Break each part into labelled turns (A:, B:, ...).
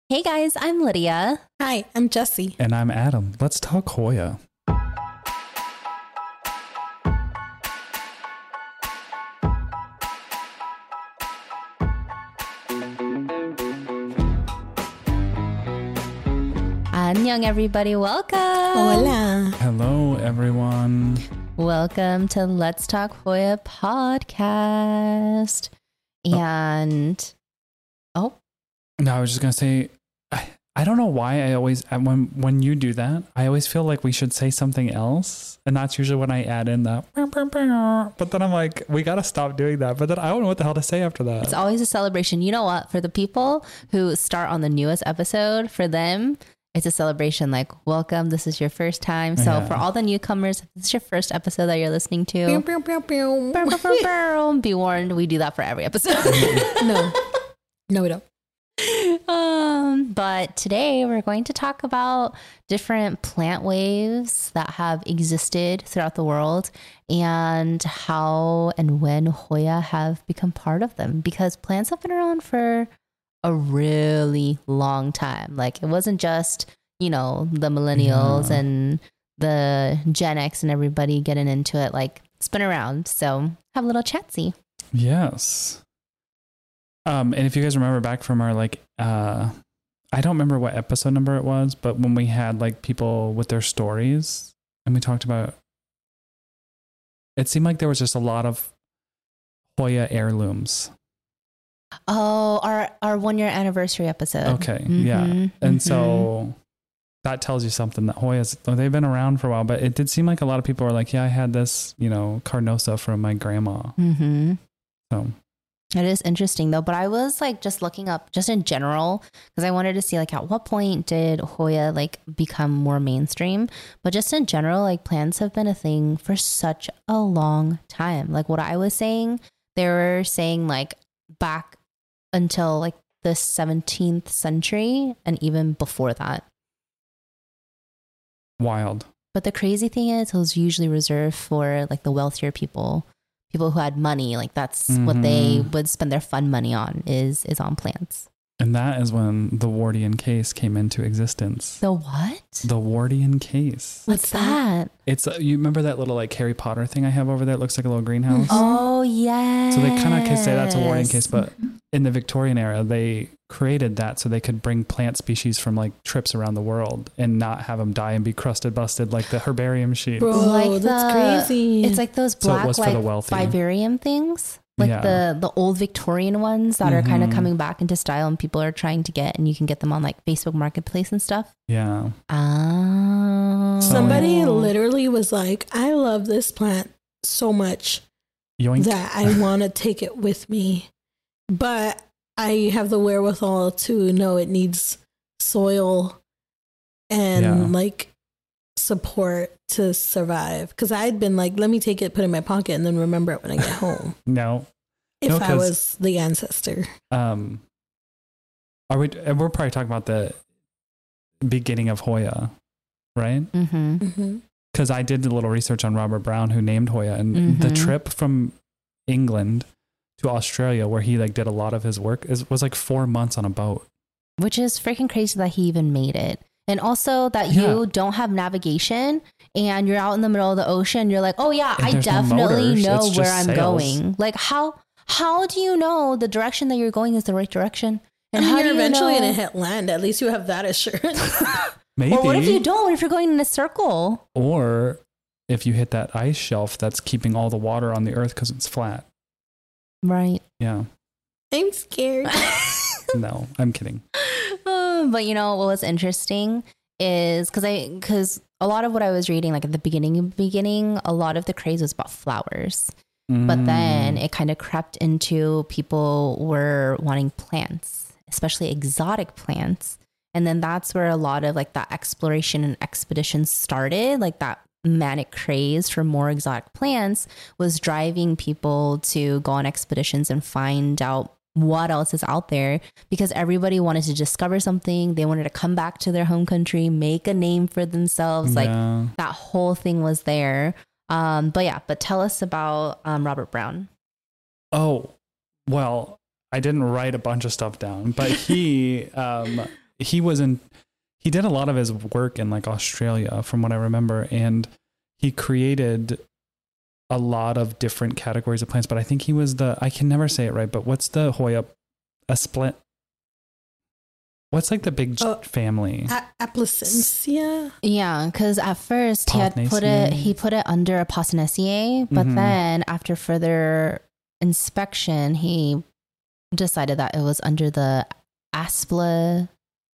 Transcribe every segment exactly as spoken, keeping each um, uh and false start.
A: Hey guys, I'm Lydia.
B: Hi, I'm Jessie.
C: And I'm Adam. Let's talk Hoya.
A: Annyeong, everybody. Welcome.
B: Hola.
C: Hello, everyone.
A: Welcome to Let's Talk Hoya podcast. And oh,
C: no, I was just gonna say, I, I don't know why I always when when you do that, I always feel like we should say something else, and that's usually when I add in the. But then I'm like, we gotta stop doing that. But then I don't know what the hell to say after that.
A: It's always a celebration. You know what? For the people who start on the newest episode, for them, it's a celebration. Like, welcome. This is your first time. So
C: Yeah.
A: for all the newcomers, if this is your first episode that you're listening to,
B: Pew, pew, pew, pew.
A: be warned, we do that for every episode.
B: No, no, we don't.
A: Um, but today we're going to talk about different plant waves that have existed throughout the world and how and when Hoya have become part of them, because plants have been around for a really long time. Like, it wasn't just, you know, the millennials
C: Yeah.
A: and the Gen X and everybody getting into it. Like, it's been around. So have a little chatsy.
C: Yes. Um, and if you guys remember back from our like, uh, I don't remember what episode number it was, but when we had like people with their stories and we talked about, it seemed like there was just a lot of Hoya heirlooms.
A: Oh, our, our one year anniversary episode.
C: Okay. Yeah.
A: Mhm,
C: And
A: mhm.
C: so that tells you something that Hoyas, they've been around for a while, but it did seem like a lot of people were like, yeah, I had this, you know, carnosa from my grandma.
A: Mm-hmm.
C: So
A: It is interesting though, but I was like just looking up just in general because I wanted to see like at what point did Hoya like become more mainstream, but just in general, like plants have been a thing for such a long time. Like what I was saying, they were saying like back until like the seventeenth century and even before that.
C: wild.
A: But the crazy thing is it was usually reserved for like the wealthier people. People who had money, like that's mm-hmm. what they would spend their fun money on is is on plants.
C: And that is when the Wardian case came into existence.
A: The what?
C: The Wardian case.
A: What's that?
C: It's uh, you remember that little like Harry Potter thing I have over there? It looks like a little greenhouse.
A: Oh yeah.
C: So they kind of say that's a Wardian case, but in the Victorian era, they created that so they could bring plant species from like trips around the world and not have them die and be crusted, busted like the herbarium sheets.
B: Bro,
A: like
B: that's
A: the,
B: crazy.
A: It's like those
C: So it
A: black
C: was for
A: like
C: the wealthy.
A: vivarium things. Like
C: Yeah.
A: the the old Victorian ones that are kind of
C: Mhm.
A: coming back into style and people are trying to get, and you can get them on like Facebook Marketplace and stuff.
C: Yeah.
A: Oh.
B: Somebody literally was like, I love this plant so much
C: Yoink.
B: that I want to take it with me, but I have the wherewithal to know it needs soil and
C: Yeah.
B: like support to survive. Because I'd been like, let me take it, put it in my pocket, and then remember it when I get home.
C: No.
B: If
C: No,
B: I
C: 'cause-
B: was the ancestor.
C: Um, are we? And we're probably talking about the beginning of Hoya, right?
A: Mm-hmm.
B: Mm-hmm.
C: Because I did a little research on Robert Brown, who named Hoya, and
A: Mhm.
C: the trip from England to Australia, where he like did a lot of his work, is was like four months on a boat.
A: Which is freaking crazy that he even made it. And also that
C: Yeah.
A: you don't have navigation and you're out in the middle of the ocean. You're like, oh yeah,
C: And
A: I
C: there's no
A: definitely
C: motors,
A: know
C: it's
A: where
C: just
A: I'm
C: sails.
A: going. Like how how do you know the direction that you're going is the right direction?
B: I
A: And
B: mean,
A: how
B: you're
A: do you
B: eventually
A: know?
B: going to hit land. At least you have that assurance.
C: Maybe.
A: Or what if you don't? What if you're going in a circle?
C: Or if you hit that ice shelf that's keeping all the water on the earth because it's flat.
A: Right.
C: Yeah.
B: I'm scared.
C: No, I'm kidding.
A: Uh, but you know what was interesting is because I because a lot of what I was reading, like at the beginning beginning, a lot of the craze was about flowers. But then
C: Mm.
A: it kind of crept into people were wanting plants, especially exotic plants. And then that's where a lot of like that exploration and expeditions started, like that manic craze for more exotic plants was driving people to go on expeditions and find out what else is out there, because everybody wanted to discover something. They wanted to come back to their home country, make a name for themselves. Like
C: Yeah.
A: that whole thing was there. Um, but yeah, but tell us about um, Robert Brown.
C: Oh, well, I didn't write a bunch of stuff down, but he um, he was in, he did a lot of his work in like Australia from what I remember. And he created a lot of different categories of plants, but I think he was the, I can never say it right, but what's the Hoya, a split? What's like the big
B: Oh,
C: family?
B: A- Aplycentia.
A: Yeah, because at first he had put
C: Postnaceae.
A: it he put it under Postnaceae, but
C: Mhm.
A: then after further inspection, he decided that it was under the Asplanaceae,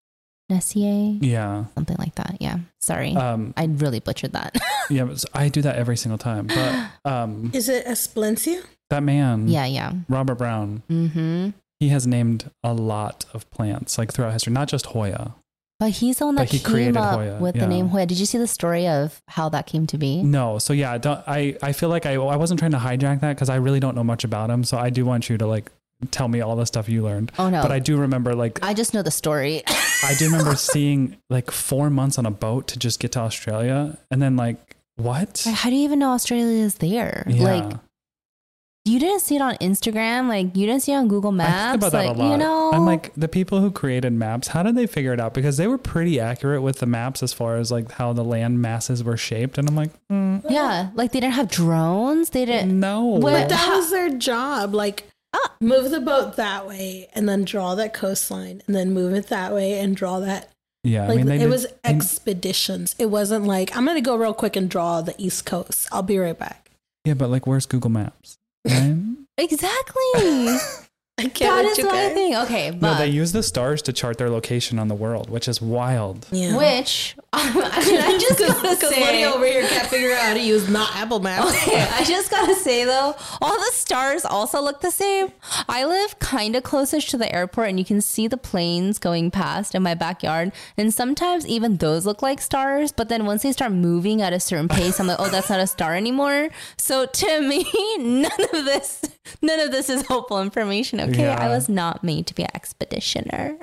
C: Yeah.
A: something like that. Yeah, sorry,
C: Um,
A: I really butchered that.
C: yeah, but I do that every single time. But um,
B: Is it Esplencia?
C: that man,
A: yeah, yeah.
C: Robert Brown,
A: Mm-hmm.
C: he has named a lot of plants like throughout history, not just Hoya.
A: But he's the one
C: But
A: that
C: he
A: came
C: created
A: up
C: Hoya,
A: with
C: yeah.
A: the name Hoya. Did you see the story of how that came to be?
C: No, so yeah, don't, I I feel like I I wasn't trying to hijack that because I really don't know much about him. So I do want you to like tell me all the stuff you learned.
A: Oh no,
C: But I do remember like
A: I just know the story.
C: I do remember seeing like four months on a boat to just get to Australia, and then like what?
A: Like, how do you even know Australia is there?
C: Yeah.
A: Like, you didn't see it on Instagram. Like, you didn't see it on Google
C: I
A: Maps.
C: think about that
A: like,
C: a lot.
A: you know,
C: I'm like, the people who created maps, how did they figure it out? Because they were pretty accurate with the maps as far as like how the land masses were shaped. And I'm like, mm,
A: yeah, like they didn't have drones. They didn't.
C: no.
A: What-
B: But that
A: how-
B: was their job. Like,
A: Ah.
B: move the boat that way and then draw that coastline and then move it that way and draw that.
C: Yeah,
B: Like,
C: I mean, they
B: it
C: did-
B: was
C: they-
B: expeditions. It wasn't like, I'm going to go real quick and draw the East Coast. I'll be right back.
C: yeah, but like, where's Google Maps? Right?
A: Exactly.
B: I can't
A: That
B: let
A: is
B: you
A: my
B: guys.
A: thing. Okay,
C: No,
A: but
C: they use the stars to chart their location on the world, which is wild.
B: Yeah.
A: which I, mean, I just gotta
B: Because
A: say,
B: Letty over here can't figure out how to use not Apple Maps.
A: Okay, I just gotta say though, all the stars also look the same. I live kind of closest to the airport, and you can see the planes going past in my backyard. And sometimes even those look like stars. But then once they start moving at a certain pace, I'm like, oh, that's not a star anymore. So to me, none of this, none of this is hopeful information. Okay,
C: Yeah.
A: I was not made to be an expeditioner.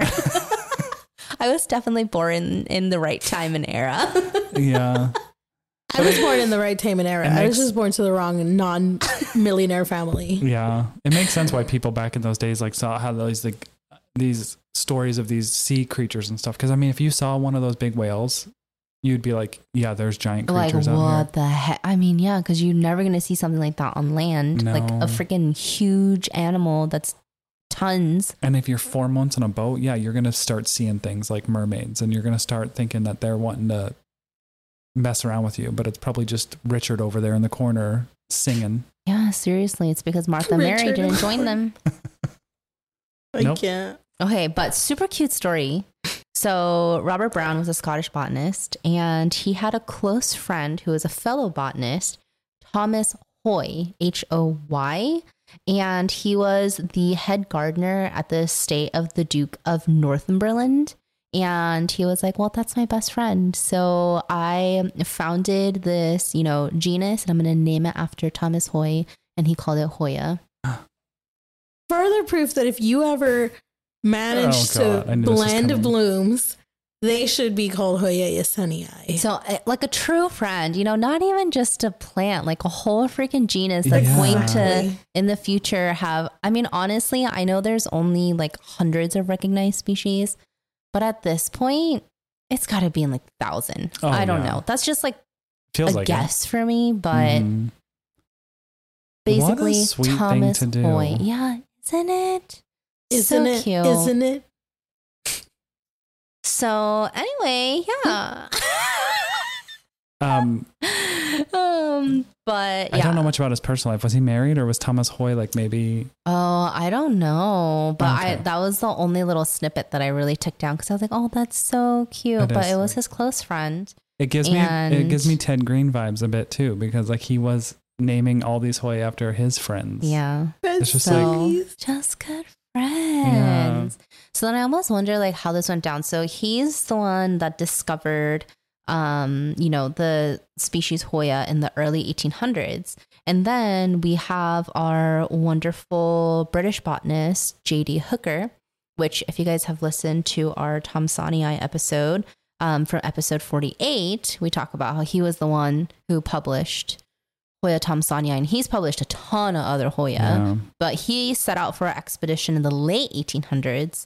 A: I was definitely born in the right time and era.
C: Yeah.
B: I was born in the right time and era.
C: It
B: I was
C: makes-
B: just born to the wrong non-millionaire family.
C: Yeah. It makes sense why people back in those days like saw how these like these stories of these sea creatures and stuff. Because I mean, if you saw one of those big whales, you'd be like, yeah, there's giant
A: Like,
C: creatures out
A: what the heck? I mean, yeah, because you're never going to see something like that on land. Like
C: No.
A: a freaking huge animal that's tons.
C: here. And if you're four months on a boat, yeah, you're gonna start seeing things like mermaids, and you're gonna start thinking that they're wanting to mess around with you, but it's probably just Richard over there in the corner singing.
A: Yeah, seriously. It's because Martha Mary
B: Richard
A: didn't
B: and
A: join them.
B: I
C: Nope.
B: can't.
A: Okay, but super cute story. So Robert Brown was a Scottish botanist, and he had a close friend who was a fellow botanist, Thomas Hoy, H O Y. And he was the head gardener at the estate of the Duke of Northumberland. And he was like, well, that's my best friend. So I founded this, you know, genus, and I'm going to name it after Thomas Hoy. And he called it Hoya.
B: Further proof that if you ever manage
C: Oh, God. I
B: to
C: knew this was
B: blend
C: coming.
B: blooms, they should be called Hoya yeseniae.
A: So, uh, like a true friend, you know, not even just a plant, like a whole freaking genus that's
C: Yeah.
A: going to,
B: Exactly.
A: in the future, have. I mean, honestly, I know there's only like hundreds of recognized species, but at this point, it's got to be in like thousand.
C: Oh,
A: I don't
C: yeah.
A: know. That's just like
C: Feels
A: a
C: like
A: guess for me, but
C: Mhm.
A: basically,
C: What a sweet thing
A: Thomas
C: to do.
A: Hoy. Yeah, isn't it?
B: Isn't
A: so
B: it?
A: cute.
B: Isn't it?
A: So anyway, yeah.
C: Um,
A: um, but yeah.
C: I don't know much about his personal life. Was he married, or was Thomas Hoy like maybe?
A: Oh, I don't know, but I
C: Okay.
A: that was the only little snippet that I really took down because I was like, "Oh, that's so cute."
C: That
A: but
C: is
A: it was
C: sweet.
A: his close friend.
C: It gives me it
A: And-
C: gives me Ted Green vibes a bit too, because like he was naming all these Hoy after his friends.
A: Yeah,
C: It's just
A: so
B: like-
A: just good friends. So then I almost wonder like how this went down. So he's the one that discovered, um, you know, the species Hoya in the early eighteen hundreds. And then we have our wonderful British botanist, J D Hooker, which if you guys have listened to our Thomsonii episode, um, from episode forty-eight, we talk about how he was the one who published Hoya Thomsonii, and he's published a ton of other Hoya,
C: Yeah.
A: but he set out for an expedition in the late eighteen hundreds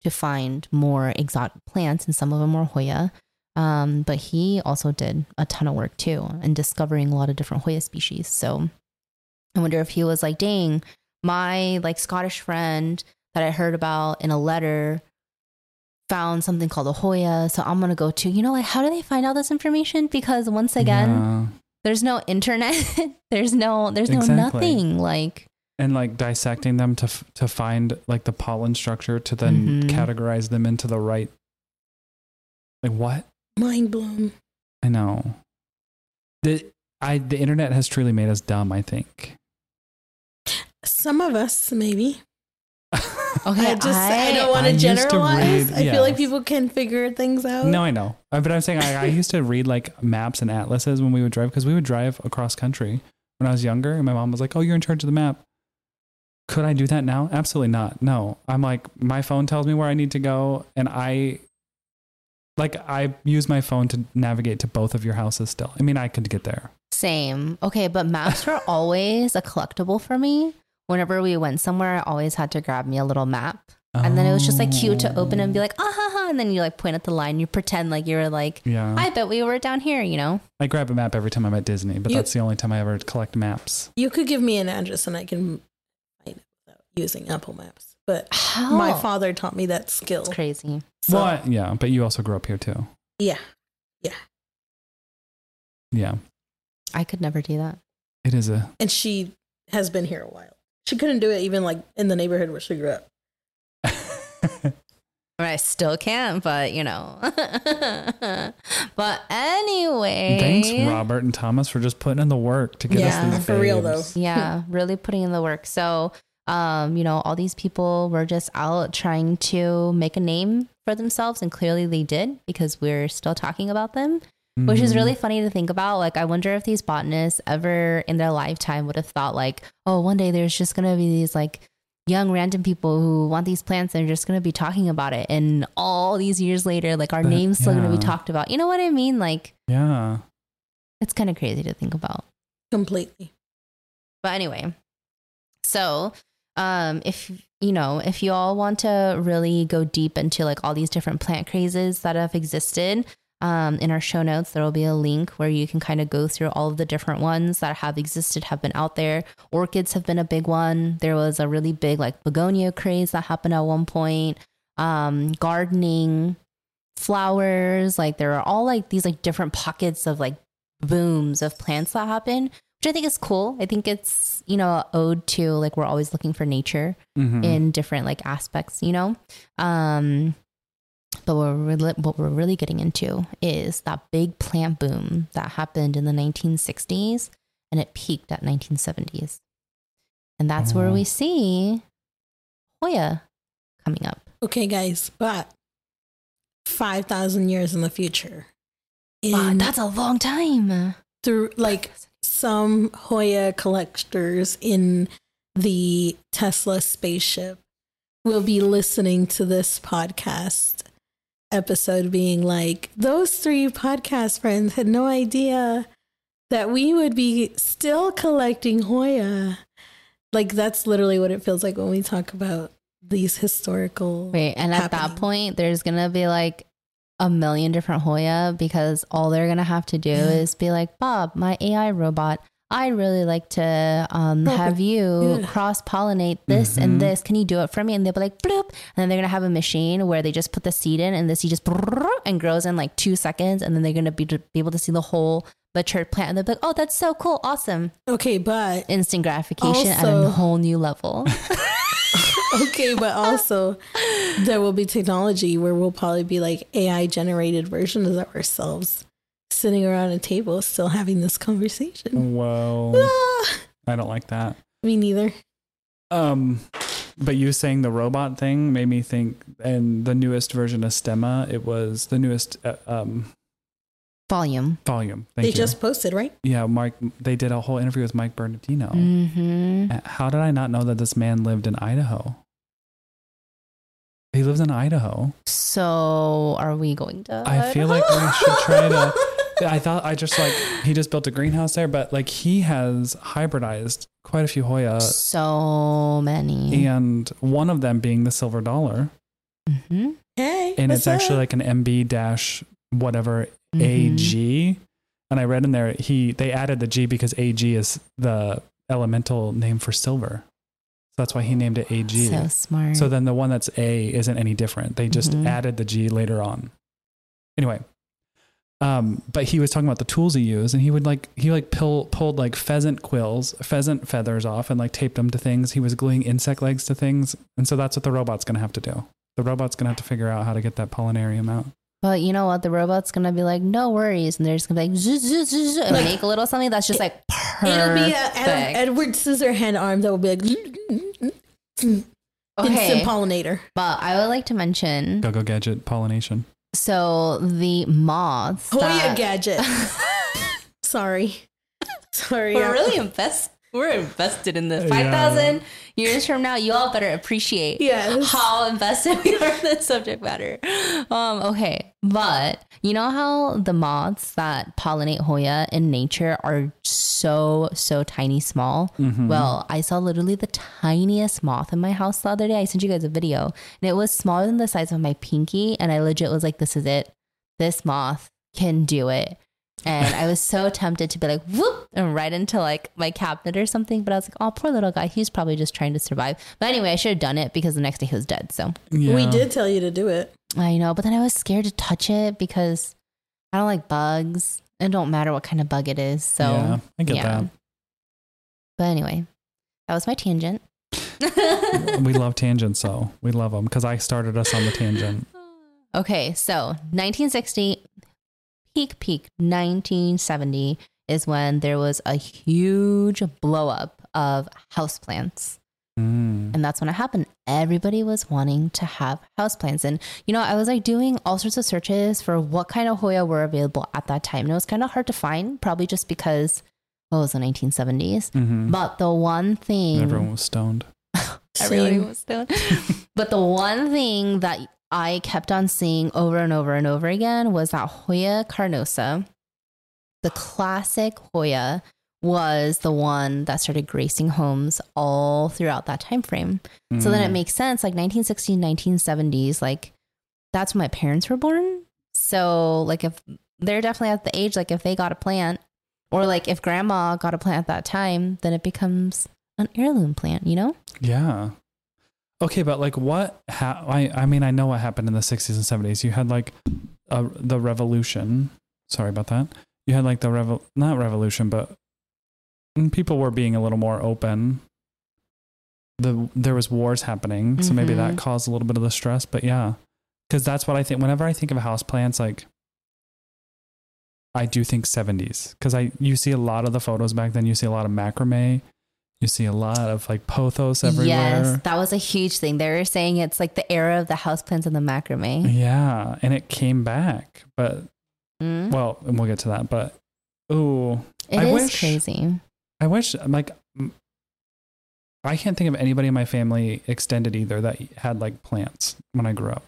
A: to find more exotic plants, and some of them were Hoya. Um, but he also did a ton of work too, and discovering a lot of different Hoya species. So I wonder if he was like, dang, my like Scottish friend that I heard about in a letter found something called a Hoya. So I'm going to go to, you know, like, how do they find out this information? Because once again, yeah. there's no internet. there's no, there's no exactly. nothing like.
C: And like dissecting them to, to find like the pollen structure to then mm-hmm. categorize them into the right. Like what?
B: Mind blown.
C: I know. The, I, the internet has truly made us dumb, I think.
B: Some of us, maybe.
A: Okay,
B: I just I, I don't want to generalize. Read, I yes. feel like people can figure things out.
C: No, I know. But I'm saying I, I used to read like maps and atlases when we would drive, because we would drive across country when I was younger, and my mom was like, oh, you're in charge of the map. Could I do that now? Absolutely not. No. I'm like, my phone tells me where I need to go, and I like I use my phone to navigate to both of your houses still. I mean, I could get there.
A: Same. Okay, but maps were always a collectible for me. Whenever we went somewhere, I always had to grab me a little map. And oh. then it was just like cute to open and be like, ah, ha, ha. And then you like point at the line. You pretend like you were like, yeah. I bet we were down here, you know?
C: I grab a map every time I'm at Disney, but you, that's the only time I ever collect maps.
B: You could give me an address and I can find it without using Apple Maps. But How? my father taught me that skill.
A: It's crazy.
C: So, well, I, yeah, but you also grew up here too.
B: Yeah. Yeah.
C: Yeah.
A: I could never do that.
C: It is a...
B: And she has been here a while. She couldn't do it even like in the neighborhood where she grew up.
A: I still can't, but you know. But anyway.
C: Thanks, Robert and Thomas, for just putting in the work to get yeah, us these
B: for
C: babes.
B: real though.
A: Yeah, really putting in the work. So, um, you know, all these people were just out trying to make a name for themselves, and clearly they did, because we're still talking about them. Mm-hmm. Which is really funny to think about. Like, I wonder if these botanists ever in their lifetime would have thought like, oh, one day there's just going to be these like young random people who want these plants and are just going to be talking about it. And all these years later, like our but, name's still yeah. going to be talked about. You know what I mean? Like,
C: yeah,
A: it's kind of crazy to think about.
B: Completely.
A: But anyway, so um, if, you know, if you all want to really go deep into like all these different plant crazes that have existed, Um, in our show notes, there will be a link where you can kind of go through all of the different ones that have existed, have been out there. Orchids have been a big one. There was a really big like begonia craze that happened at one point. Um, gardening, flowers, like there are all like these like different pockets of like booms of plants that happen, which I think is cool. I think it's, you know, an ode to like we're always looking for nature mm-hmm. in different like aspects, you know. Um, But what we're, really, what we're really getting into is that big plant boom that happened in the nineteen sixties, and it peaked at nineteen seventies. And that's oh. where we see Hoya coming up.
B: Okay, guys, but five thousand years in the future. In,
A: wow, that's a long time.
B: Through like some Hoya collectors in the Tesla spaceship will be listening to this podcast episode being like, those three podcast friends had no idea that we would be still collecting Hoya. Like, that's literally what it feels like when we talk about these historical
A: wait and at happenings. That point there's gonna be like a million different Hoya, because all they're gonna have to do yeah. is be like, Bob, my A I robot, I really like to um, have you yeah. cross-pollinate this mm-hmm. and this. Can you do it for me? And they'll be like, bloop. And then they're going to have a machine where they just put the seed in, and the seed just and grows in like two seconds. And then they're going to be, be able to see the whole matured plant. And they'll be like, oh, that's so cool. Awesome.
B: Okay, but
A: instant gratification also, at a whole new level.
B: Okay, but also there will be technology where we'll probably be like A I generated versions of ourselves, sitting around a table still having this conversation.
C: Whoa.
B: Ah.
C: I don't like that.
B: Me neither.
C: Um, but you saying the robot thing made me think, and the newest version of Stemma, it was the newest uh, um,
A: volume.
C: Volume. Thank
B: they
C: you.
B: just posted, right?
C: Yeah, Mike. They did a whole interview with Mike Bernardino.
A: Mm-hmm.
C: How did I not know that this man lived in Idaho? He lives in Idaho.
A: So are we going to?
C: I feel like we should try to. I thought I just like he just built a greenhouse there, but like he has hybridized quite a few Hoya.
A: So many.
C: And one of them being the silver dollar.
A: Mm-hmm.
B: Hey,
C: and it's
B: up?
C: actually like an M B dash whatever
A: Mm-hmm.
C: A G. And I read in there, he they added the G because A G is the elemental name for silver. So that's why he named it A G.
A: So smart.
C: So then the one that's A isn't any different. They just
A: Mhm.
C: added the G later on. Anyway, um, but he was talking about the tools he used, and he would like he like pull pulled like pheasant quills, pheasant feathers off, and like taped them to things. He was gluing insect legs to things, and so that's what the robot's going to have to do. The robot's going to have to figure out how to get that pollinarium out.
A: But you know what? The robot's gonna be like, no worries, and they're just gonna be like, zzz, zzz, zzz, and
B: Like,
A: make a little something that's just like perfect.
B: It'll be a Adam, Edward Scissorhand arm that will be like instant
A: Okay,
B: pollinator.
A: but I would like to mention.
C: Go go gadget pollination.
A: So the moths.
B: Hoya
A: that-
B: gadget. Sorry, sorry.
A: We're
B: I-
A: really invest. We're invested in this.
C: Yeah.
A: Five thousand years from now, you all better appreciate
B: Yes.
A: how invested we are in this subject matter. Um, okay, but you know how the moths that pollinate Hoya in nature are so so tiny, small.
C: Mhm.
A: Well, I saw literally the tiniest moth in my house the other day. I sent you guys a video, and it was smaller than the size of my pinky, and I legit was like, "This is it. This moth can do it." And I was so tempted to be like, whoop, and right into like my cabinet or something. But I was like, oh, poor little guy. He's probably just trying to survive. But anyway, I should have done it because the next day he was dead. So
C: Yeah.
B: We did tell you to do it.
A: I know. But then I was scared to touch it because I don't like bugs. It don't matter what kind of bug it is. So,
C: yeah, I get
A: yeah. But anyway, that was my tangent.
C: that. We love tangents, so we love them because I started us on the tangent.
A: Okay, so nineteen sixty, peak, peak nineteen seventy is when there was a huge blow up of houseplants.
C: Mm.
A: And that's when it happened. Everybody was wanting to have houseplants. And, you know, I was like doing all sorts of searches for what kind of Hoya were available at that time. And it was kind of hard to find, probably just because, well, it was the nineteen seventies.
C: Mhm.
A: But the one thing...
C: Everyone was stoned.
A: Everybody
B: Same.
A: was stoned. But the one thing that I kept on seeing over and over and over again was that Hoya carnosa, the classic Hoya, was the one that started gracing homes all throughout that time frame. So then it
C: Mm.
A: makes sense, like nineteen sixties, nineteen seventies, like that's when my parents were born. So like if they're definitely at the age, like if they got a plant, or like if grandma got a plant at that time, then it becomes an heirloom plant, you know?
C: Yeah. Okay, but like what? Ha- I I mean, I know what happened in the sixties and seventies. You had like a, the revolution. Sorry about that. You had like the revo not revolution, but people were being a little more open. The there was wars happening, so maybe that
A: Mhm.
C: caused a little bit of the stress. But yeah, because that's what I think. Whenever I think of houseplants, like I do think seventies, because I you see a lot of the photos back then. You see a lot of macrame. You see a lot of like pothos everywhere.
A: Yes, that was a huge thing. They were saying it's like the era of the houseplants and the macrame.
C: Yeah, and it came back, but
A: Mm.
C: well, and we'll get to that. But ooh,
A: It
C: I
A: is
C: wish-
A: crazy.
C: I wish like m- I can't think of anybody in my family extended either that had like plants when I grew up.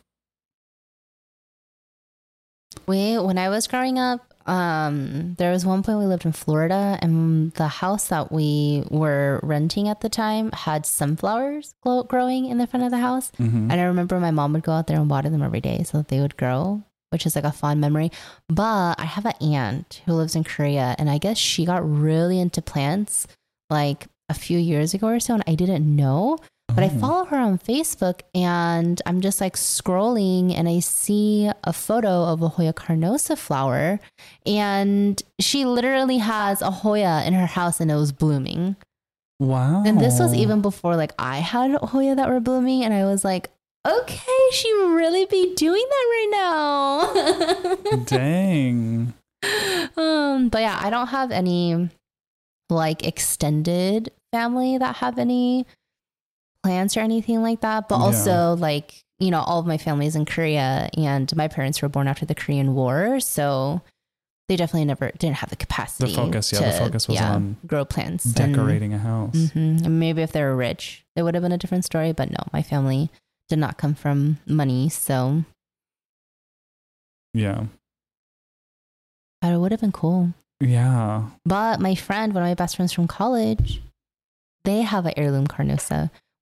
A: We, when I was growing up, um, there was one point we lived in Florida, and the house that we were renting at the time had sunflowers glow- growing in the front of the house.
C: Mm-hmm.
A: And I remember my mom would go out there and water them every day so that they would grow, which is like a fond memory. But I have an aunt who lives in Korea, and I guess she got really into plants like a few years ago or so, and I didn't know. But I
C: Oh.
A: follow her on Facebook, and I'm just like scrolling, and I see a photo of a Hoya carnosa flower, and she literally has a Hoya in her house, and it was blooming.
C: Wow.
A: And this was even before like I had Hoya that were blooming, and I was like, okay, she really be doing that right now.
C: Dang.
A: um, but yeah, I don't have any like extended family that have any plants or anything like that. But
C: Yeah.
A: also like, you know, all of my family is in Korea, and my parents were born after the Korean War. So they definitely never didn't have the capacity.
C: focus, yeah,
A: to,
C: the focus was
A: yeah,
C: on
A: grow plants. and-
C: Decorating a house.
A: Mhm. And maybe if they were rich, it would have been a different story. But no, my family did not come from money. So
C: Yeah.
A: but it would have been cool.
C: Yeah.
A: But my friend, one of my best friends from college, they have an heirloom carnosa,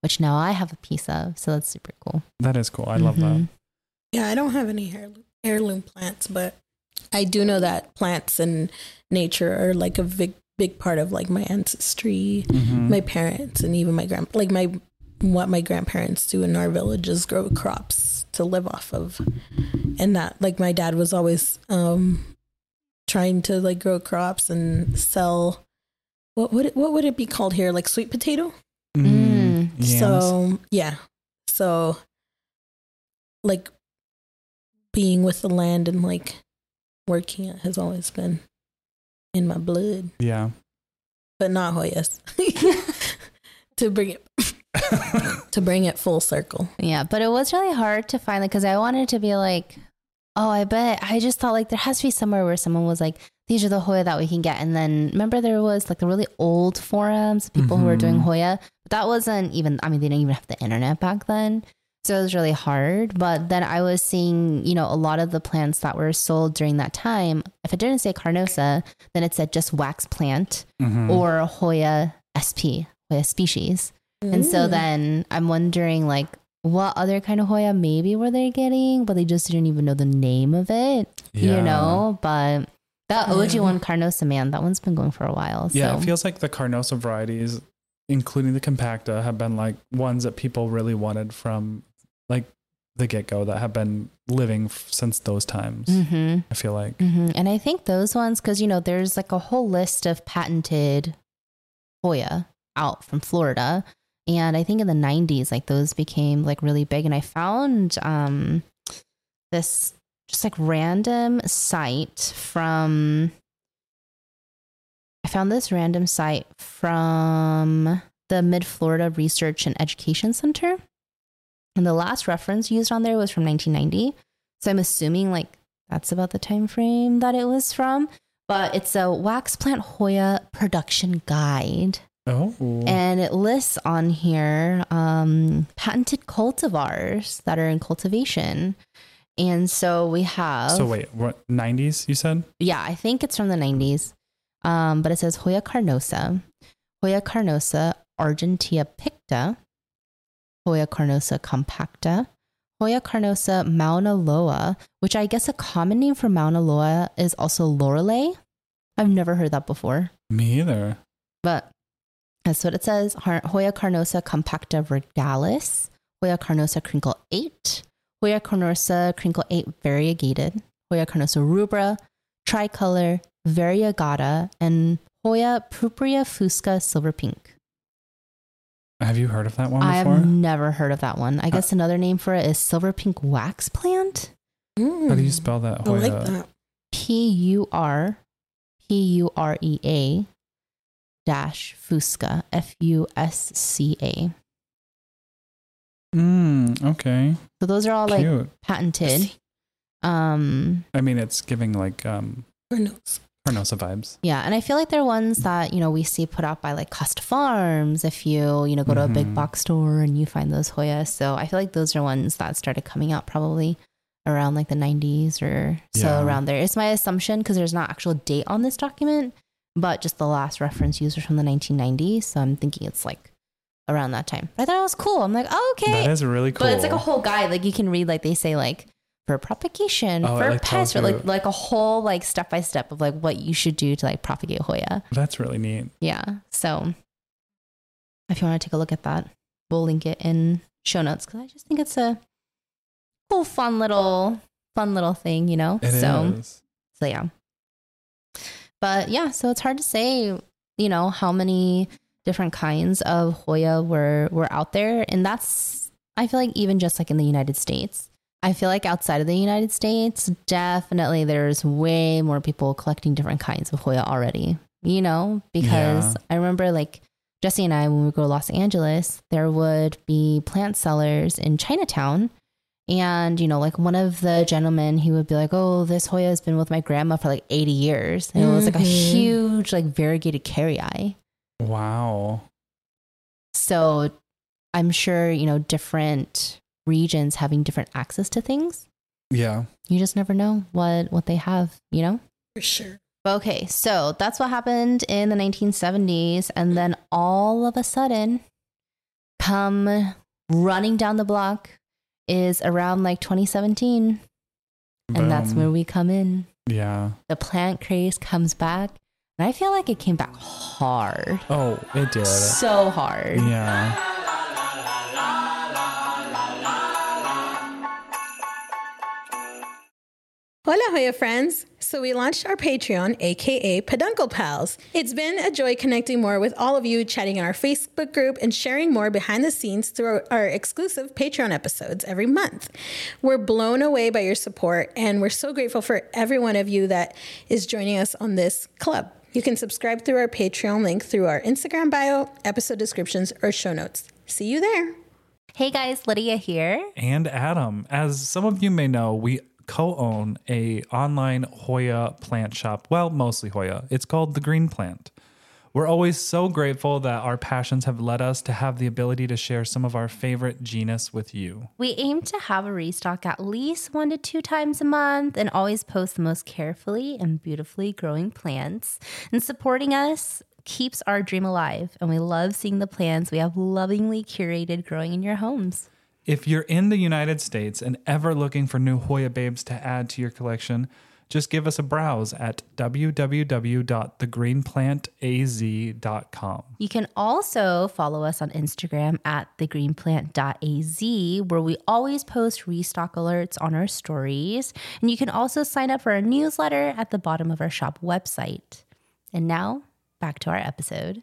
A: which now I have a piece of. So that's super cool.
C: That is cool. I love
A: Mm-hmm.
C: that.
B: Yeah, I don't have any heirloom, heirloom plants, but I do know that plants and nature are like a big, big part of like my ancestry,
C: Mhm.
B: my parents, and even my grand, like my, what my grandparents do in our village is grow crops to live off of. And that, like, my dad was always um, trying to like grow crops and sell. What would it, what would it be called here? Like sweet potato?
C: Mm. Yams.
B: So, yeah. So, like, being with the land and like working it has always been in my blood,
C: Yeah.
B: but not Hoyas. to bring it to bring it full circle.
A: Yeah, but it was really hard to find, like, because I wanted to be like, oh, I bet. I just thought like there has to be somewhere where someone was like, these are the Hoya that we can get. And then remember there was like the really old forums, people who were doing
C: Mhm.
A: Hoya, but that wasn't even, I mean, they didn't even have the internet back then. So it was really hard. But then I was seeing, you know, a lot of the plants that were sold during that time. If it didn't say Carnosa, then it said just wax plant
C: Mhm.
A: or Hoya S P, Hoya species. And so
B: Ooh.
A: then I'm wondering like what other kind of Hoya maybe were they getting, but they just didn't even know the name of it,
C: Yeah.
A: you know? But that O G
B: Yeah.
A: one Carnosa, man, that one's been going for a while.
C: Yeah,
A: so.
C: it feels like the Carnosa varieties, including the compacta, have been like ones that people really wanted from like the get-go, that have been living f- since those times.
A: Mm-hmm.
C: I feel like.
A: Mm-hmm. And I think those ones, because, you know, there's like a whole list of patented Hoya out from Florida. And I think in the nineties, like those became like really big. And I found um, this just like random site from, I found this random site from the Mid-Florida Research and Education Center. And the last reference used on there was from nineteen ninety. So I'm assuming like that's about the time frame that it was from. But it's a wax plant Hoya production guide.
C: Oh.
A: And it lists on here um, patented cultivars that are in cultivation. And so we have...
C: So wait, what, nineties you said?
A: Yeah, I think it's from the nineties. Um, but it says Hoya carnosa, Hoya carnosa argentea picta, Hoya carnosa compacta, Hoya carnosa Mauna Loa, which I guess a common name for Mauna Loa is also Lorelei. I've never heard that before,
C: Me either.
A: but that's what it says. Har- Hoya carnosa compacta regalis, Hoya carnosa crinkle eight, Hoya carnosa crinkle eight variegated, Hoya carnosa rubra, tricolor, variegata, and Hoya purpurea fusca silver pink.
C: Have you heard of that one before?
A: I've never heard of that one. I guess another name for it is silver pink wax plant.
B: Mm.
C: How do you spell that?
B: I like
C: Hoya?
B: that.
A: P U R P U R E A dash fusca, F U S C A.
C: Mm, okay.
A: So those are all like
C: Cute.
A: patented. Um,
C: I mean, it's giving like um
B: Or notes.
C: Carnosa vibes.
A: yeah, and I feel like they're ones that, you know, we see put out by like Costa Farms if you, you know, go to a big
C: Mhm.
A: box store and you find those Hoya. So I feel like those are ones that started coming out probably around like the nineties or so
C: Yeah.
A: around there. It's my assumption because there's not actual date on this document, but just the last reference user from the nineteen nineties. So I'm thinking it's like around that time. But I thought it was cool. I'm like, oh, okay.
C: That is really cool.
A: But it's like a whole guide. Like you can read, like they say, like for propagation,
C: Oh, it,
A: for
C: like, tells
A: pests, for like
C: you-
A: like a whole like step by step of like what you should do to like propagate Hoya.
C: That's really neat.
A: Yeah. So if you want to take a look at that, we'll link it in show notes because I just think it's a cool, fun little, fun little thing, you know.
C: It is.
A: so so yeah. But yeah, so it's hard to say, you know, how many different kinds of Hoya were were out there, and that's I feel like even just like in the United States. I feel like outside of the United States, definitely there's way more people collecting different kinds of Hoya already, you know, because
C: Yeah.
A: I remember like Jesse and I, when we go to Los Angeles, there would be plant sellers in Chinatown. And, you know, like one of the gentlemen, he would be like, oh, this Hoya has been with my grandma for like eighty years. And it was like a
B: Mhm.
A: huge, like variegated carry.
C: Wow.
A: So I'm sure, you know, different regions having different access to things.
C: Yeah.
A: You just never know what, what they have, you know?
B: For sure.
A: Okay, so that's what happened in the nineteen seventies. And then all of a sudden, come running down the block is around like twenty seventeen.
C: Boom.
A: And that's where we come in.
C: Yeah.
A: The plant craze comes back. And I feel like it came back hard.
C: Oh, it did.
A: So hard.
C: Yeah.
B: Hola, Hoya friends. So we launched our Patreon, aka Peduncle Pals. It's been a joy connecting more with all of you, chatting in our Facebook group, and sharing more behind the scenes through our exclusive Patreon episodes every month. We're blown away by your support, and we're so grateful for every one of you that is joining us on this club. You can subscribe through our Patreon link through our Instagram bio, episode descriptions, or show notes. See you there.
A: Hey guys, Lydia here.
C: And Adam. As some of you may know, we co-own a online Hoya plant shop. Well, mostly Hoya. It's called The Green Plant. We're always so grateful that our passions have led us to have the ability to share some of our favorite genus with you.
A: We aim to have a restock at least one to two times a month and always post the most carefully and beautifully growing plants. And supporting us keeps our dream alive. And we love seeing the plants we have lovingly curated growing in your homes.
C: If you're in the United States and ever looking for new Hoya babes to add to your collection, just give us a browse at w w w dot the green plant a z dot com.
A: You can also follow us on Instagram at the green plant dot a z, where we always post restock alerts on our stories. And you can also sign up for our newsletter at the bottom of our shop website. And now, back to our episode.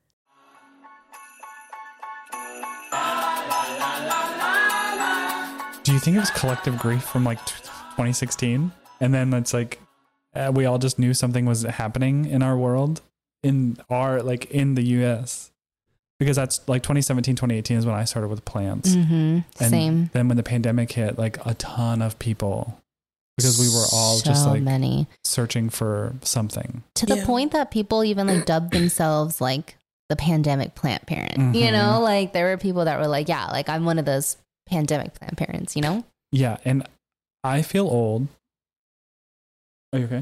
C: Do you think it was collective grief from like twenty sixteen? And then it's like uh, we all just knew something was happening in our world, in our, like in the U S. Because that's like twenty seventeen, twenty eighteen is when I started with plants.
A: Mm-hmm.
C: And
A: Same.
C: then when the pandemic hit, like a ton of people, because we were all
A: so
C: just like
A: many.
C: searching for something.
A: To the
B: Yeah.
A: point that people even like dubbed themselves like the pandemic plant parent.
C: Mm-hmm.
A: You know, like there were people that were like, yeah, like I'm one of those pandemic plant parents, you know?
C: Yeah. And I feel old. Are you okay?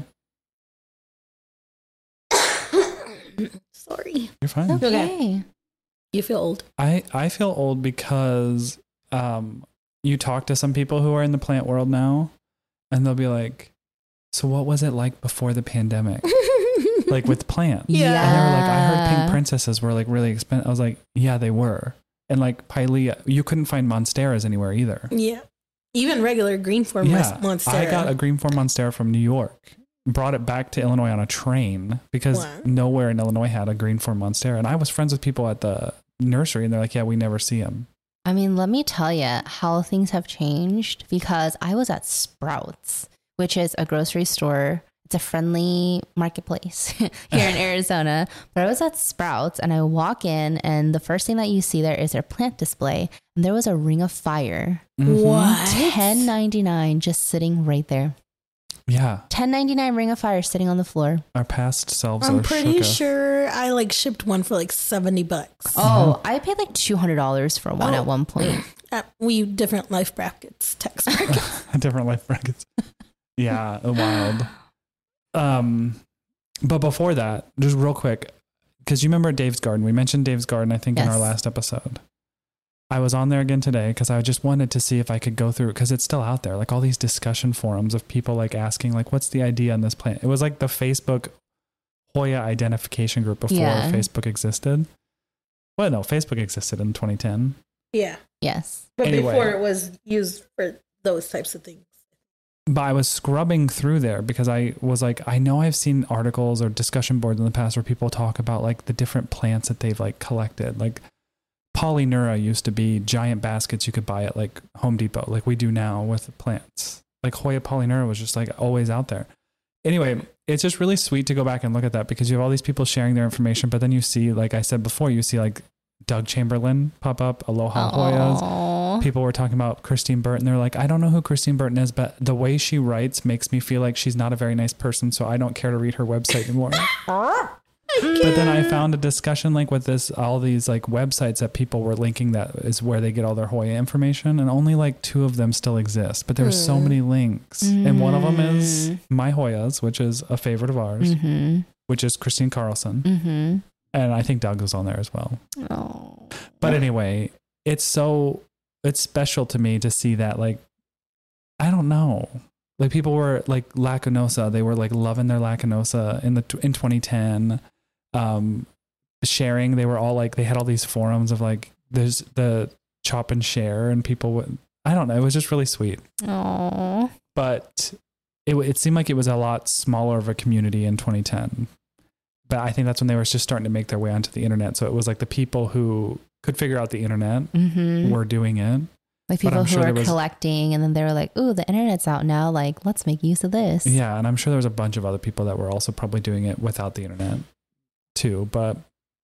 B: Sorry.
C: You're fine.
A: Okay.
B: Okay. You feel old.
C: I, I feel old because um, you talk to some people who are in the plant world now, and they'll be like, so what was it like before the pandemic? Like with plants.
B: Yeah.
C: And they were like, I heard pink princesses were like really expensive. I was like, yeah, they were. And like Pilea, you couldn't find Monsteras anywhere either.
B: Yeah. Even regular green form
C: Yeah.
B: Monstera.
C: I got a green form Monstera from New York, brought it back to Illinois on a train because
B: Wow.
C: nowhere in Illinois had a green form Monstera. And I was friends with people at the nursery, and they're like, yeah, we never see them.
A: I mean, let me tell you how things have changed, because I was at Sprouts, which is a grocery store. It's a friendly marketplace here in Arizona. But I was at Sprouts and I walk in, and the first thing that you see there is their plant display. And there was a Ring of Fire.
C: Mhm.
B: What?
A: ten ninety-nine just sitting right there.
C: Yeah.
A: ten ninety-nine Ring of Fire sitting on the floor.
C: Our past selves
B: I'm
C: are
B: pretty
C: shook us.
B: sure I like shipped one for like seventy bucks.
A: Oh, I paid like two hundred dollars for one
B: Oh.
A: at one point.
B: Uh, we different life brackets, tax brackets.
C: Different life brackets. Yeah, wild. Um, but before that, just real quick, because you remember Dave's Garden. We mentioned Dave's Garden, I think, in our
A: Yes.
C: last episode. I was on there again today because I just wanted to see if I could go through, because it's still out there, like all these discussion forums of people like asking, like, what's the idea on this plant? It was like the Facebook Hoya identification group before
A: Yeah.
C: Facebook existed. Well, no, Facebook existed in twenty ten.
B: Yeah.
A: Yes.
B: But
C: Anyway.
B: before it was used for those types of things.
C: But I was scrubbing through there because I was like, I know I've seen articles or discussion boards in the past where people talk about like the different plants that they've like collected. Like Polyneura used to be giant baskets you could buy at like Home Depot, like we do now with plants. Like Hoya Polyneura was just like always out there. Anyway, it's just really sweet to go back and look at that because you have all these people sharing their information, but then you see, like I said before, you see like Doug Chamberlain pop up, Aloha Hoyas.
A: Aw.
C: People were talking about Christine Burton. They're like, I don't know who Christine Burton is, but the way she writes makes me feel like she's not a very nice person, so I don't care to read her website anymore. But then I found a discussion like with this, all these like websites that people were linking that is where they get all their Hoya information, and only like two of them still exist. But there were so many links, and one of them is My Hoyas, which is a favorite of ours,
A: Mm-hmm.
C: which is Christine Carlson,
A: Mm-hmm.
C: and I think Doug was on there as well.
A: Oh.
C: But anyway, it's so, it's special to me to see that, like, I don't know. Like people were like Lacunosa, they were like loving their Lacunosa in the, in twenty ten, um, sharing. They were all like, they had all these forums of like, there's the chop and share and people would, I don't know. It was just really sweet.
A: Aww.
C: But it, it seemed like it was a lot smaller of a community in twenty ten. But I think that's when they were just starting to make their way onto the internet. So it was like the people who could figure out the internet
A: mm-hmm.
C: were doing it.
A: Like people who
C: sure
A: are
C: was,
A: collecting and then they were like, ooh, the internet's out now. Like, let's make use of this.
C: Yeah. And I'm sure there was a bunch of other people that were also probably doing it without the internet too. But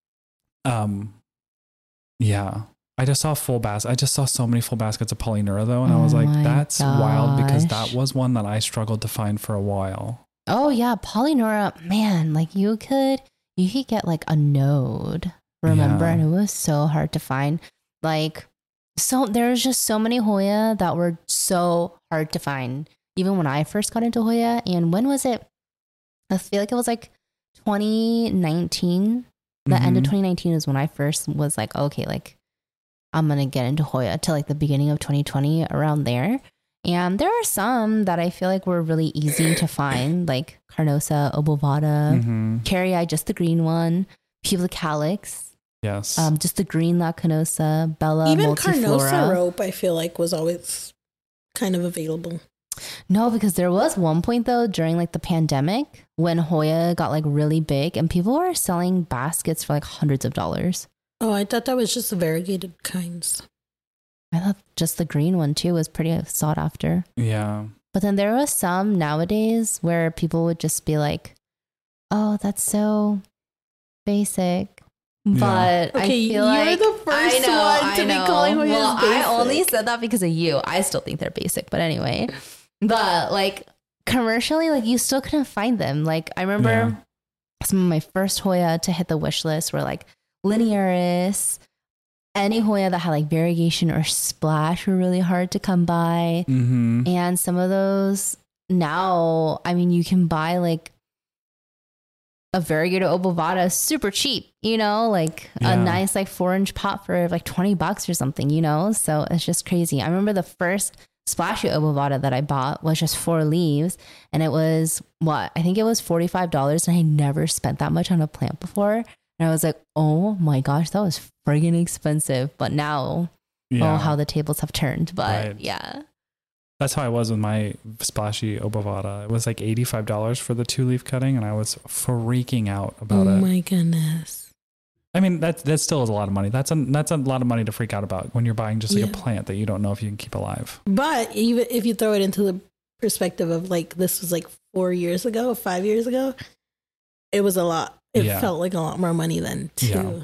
C: um, yeah, I just saw full bas. I just saw so many full baskets of Polyneura though. And
A: oh
C: I was like, that's
A: gosh.
C: wild because that was one that I struggled to find for a while.
A: Oh yeah. Polyneura, man, like you could, you could get like a node, remember?
C: Yeah.
A: And it was so hard to find. Like, so there's just so many Hoya that were so hard to find, even when I first got into Hoya. And when was it? I feel like it was like twenty nineteen. The
C: Mm-hmm.
A: end of twenty nineteen is when I first was like, okay, like I'm going to get into Hoya to like the beginning of twenty twenty, around there. And there are some that I feel like were really easy to find, like Carnosa, Obovata,
C: Mm-hmm.
A: Carrii, just the green one, Publicalix.
C: Yes.
A: Um, just the green Lacunosa, Bella,
B: Even
A: Multiflora.
B: Carnosa rope, I feel like was always kind of available.
A: No, because there was one point though during like the pandemic when Hoya got like really big and people were selling baskets for like hundreds of dollars.
B: Oh, I thought that was just the variegated kinds.
A: I thought just the green one too was pretty sought after.
C: yeah.
A: But then there was some nowadays where people would just be like, "Oh, that's so basic." But
B: Okay,
A: I feel
B: you're
A: like
B: the first
A: I know,
B: one
A: I
B: to be
A: know.
B: calling Hoyas
A: Well, I
B: basic.
A: only said that because of you. I still think they're basic, but anyway. But like commercially, like you still couldn't find them. Like I remember
C: Yeah.
A: some of my first Hoya to hit the wish list were like Linearis. Any Hoya that had like variegation or splash were really hard to come by.
C: Mm-hmm.
A: And some of those now, I mean, you can buy like a variegated Obovata super cheap, you know, like
C: Yeah.
A: a nice like four inch pot for like twenty bucks or something, you know? So it's just crazy. I remember the first splashy Obovata that I bought was just four leaves and it was what? I think it was forty-five dollars and I never spent that much on a plant before. And I was like, oh my gosh, that was friggin' expensive. But now,
C: Yeah.
A: oh, how the tables have turned. But
C: Right.
A: yeah.
C: That's how I was with my splashy Obovata. It was like eighty-five dollars for the two leaf cutting, and I was freaking out about
B: oh
C: it.
B: my goodness.
C: I mean, that that still is a lot of money. That's a that's a lot of money to freak out about when you're buying just like
B: Yeah.
C: a plant that you don't know if you can keep alive.
B: But even if you throw it into the perspective of like this was like four years ago, five years ago, it was a lot. It
C: Yeah.
B: felt like a lot more money then too.
C: Yeah.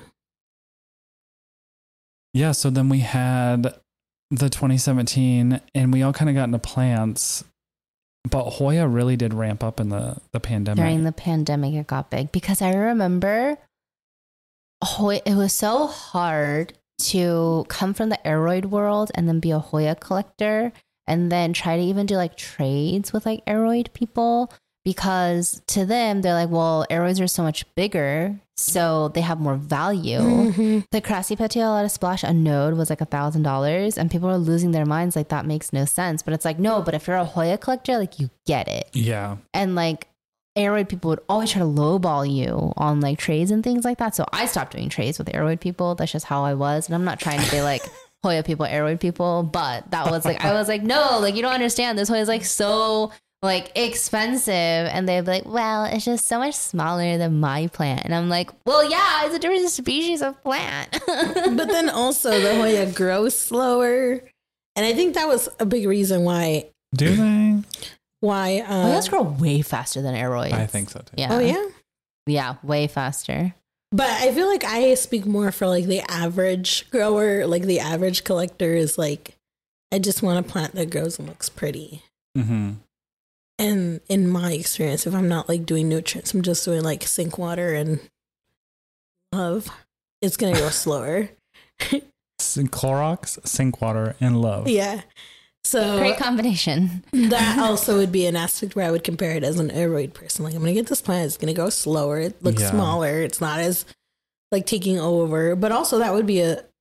C: Yeah. So then we had the twenty seventeen, and we all kind of got into plants. But Hoya really did ramp up in the the pandemic.
A: During the pandemic, it got big because I remember Hoya, it was so hard to come from the aeroid world and then be a Hoya collector and then try to even do like trades with like aeroid people because to them, they're like, well, aeroids are so much bigger, so they have more value.
B: Mhm.
A: The Crassipetiola splash, a node was like a thousand dollars and people were losing their minds like that makes no sense. But it's like, no, but if you're a Hoya collector, like you get it.
C: Yeah.
A: And like aeroid people would always try to lowball you on like trades and things like that. So I stopped doing trades with aeroid people. That's just how I was. And I'm not trying to be like Hoya people, aeroid people, but that was like, I was like, no, like you don't understand. This Hoya is like so like expensive. And they'd be like, well, it's just so much smaller than my plant. And I'm like, well, yeah, it's a different species of plant.
B: But then also the Hoya grows slower. And I think that was a big reason why
C: Do they?
B: why uh,
A: Hoyas grow way faster than aeroids.
C: I think so too.
A: Yeah.
B: Oh yeah.
A: Yeah, way faster.
B: But I feel like I speak more for like the average grower, like the average collector is like, I just want a plant that grows and looks pretty.
C: Mm-hmm.
B: And in my experience, if I'm not like doing nutrients, I'm just doing like sink water and love, it's going to go slower.
C: Clorox, sink water, and love.
B: Yeah. So
A: Great combination.
B: that also would be an aspect where I would compare it as an aeroid person. Like I'm going to get this plant, it's going to go slower. It looks
C: Yeah.
B: smaller. It's not as like taking over, but also that would be a,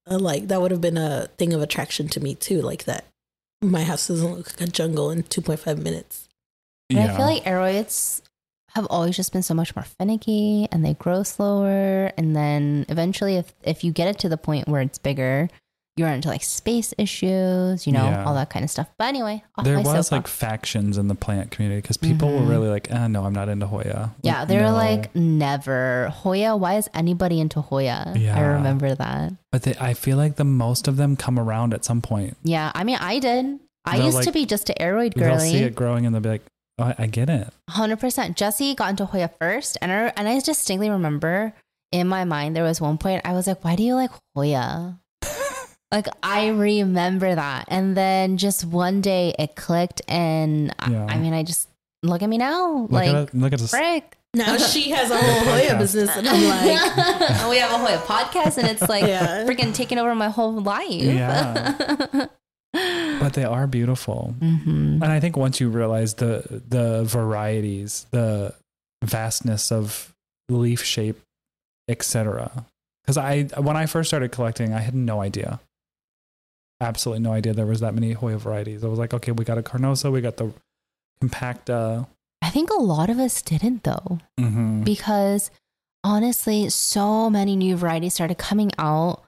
B: uh, like that would have been a thing of attraction to me too. Like that, my house doesn't look like a jungle in two point five minutes.
A: But yeah. I feel like aroids have always just been so much more finicky and they grow slower. And then eventually, if if you get it to the point where it's bigger, you're into like space issues, you know, yeah. all that kind of stuff. But anyway,
C: there was like factions in the plant community because people mm-hmm. were really like, oh, no, I'm not into Hoya.
A: Yeah,
C: like,
A: they were
C: no.
A: like, never. Hoya, why is anybody into Hoya? Yeah. I remember that.
C: But they, I feel like the most of them come around at some point.
A: Yeah, I mean, I did. I
C: they'll
A: used
C: like,
A: to be just an aroid girly.
C: They'll see it growing and they'll be like, oh, I, I get it.
A: one hundred percent. Jesse got into Hoya first. And I, and I distinctly remember in my mind, there was one point I was like, why do you like Hoya? Like, I remember that. And then just one day it clicked. And yeah. I, I mean, I just, look at me now. Look like,
C: at, look at this.
A: Frick.
B: Now she has a whole Hoya business. And I'm like,
A: oh, we have a Hoya podcast. And it's like yeah. freaking taking over my whole life.
C: Yeah. But they are beautiful. Mm-hmm. And I think once you realize the the varieties, the vastness of leaf shape, et cetera. Because I, when I first started collecting, I had no idea. Absolutely no idea there was that many Hoya varieties. I was like, okay, we got a Carnosa, we got the Compacta.
A: I think a lot of us didn't though,
C: mm-hmm.
A: because honestly, so many new varieties started coming out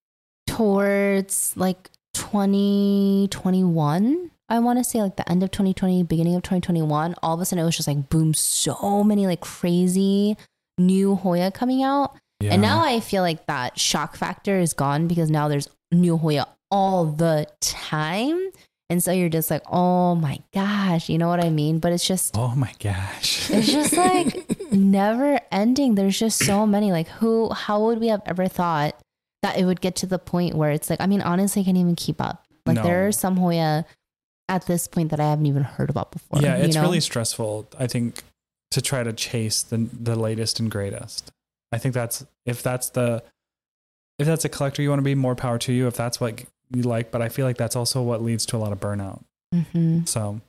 A: towards like twenty twenty-one. I want to say like the end of twenty twenty, beginning of twenty twenty-one. All of a sudden, it was just like boom, so many like crazy new Hoya coming out. Yeah. And now I feel like that shock factor is gone because now there's new Hoya all the time. And so you're just like, oh my gosh, you know what I mean? But it's just,
C: oh my gosh,
A: it's just like never ending. There's just so many. Like, who, how would we have ever thought that it would get to the point where it's like, I mean, honestly, I can't even keep up. Like, no. There are some Hoya at this point that I haven't even heard about before.
C: Yeah, it's
A: you know?
C: really stressful, I think, to try to chase the the latest and greatest. I think that's, if that's the, if that's a collector you want to be, more power to you. If that's what you like, but I feel like that's also what leads to a lot of burnout.
A: Mm-hmm.
C: So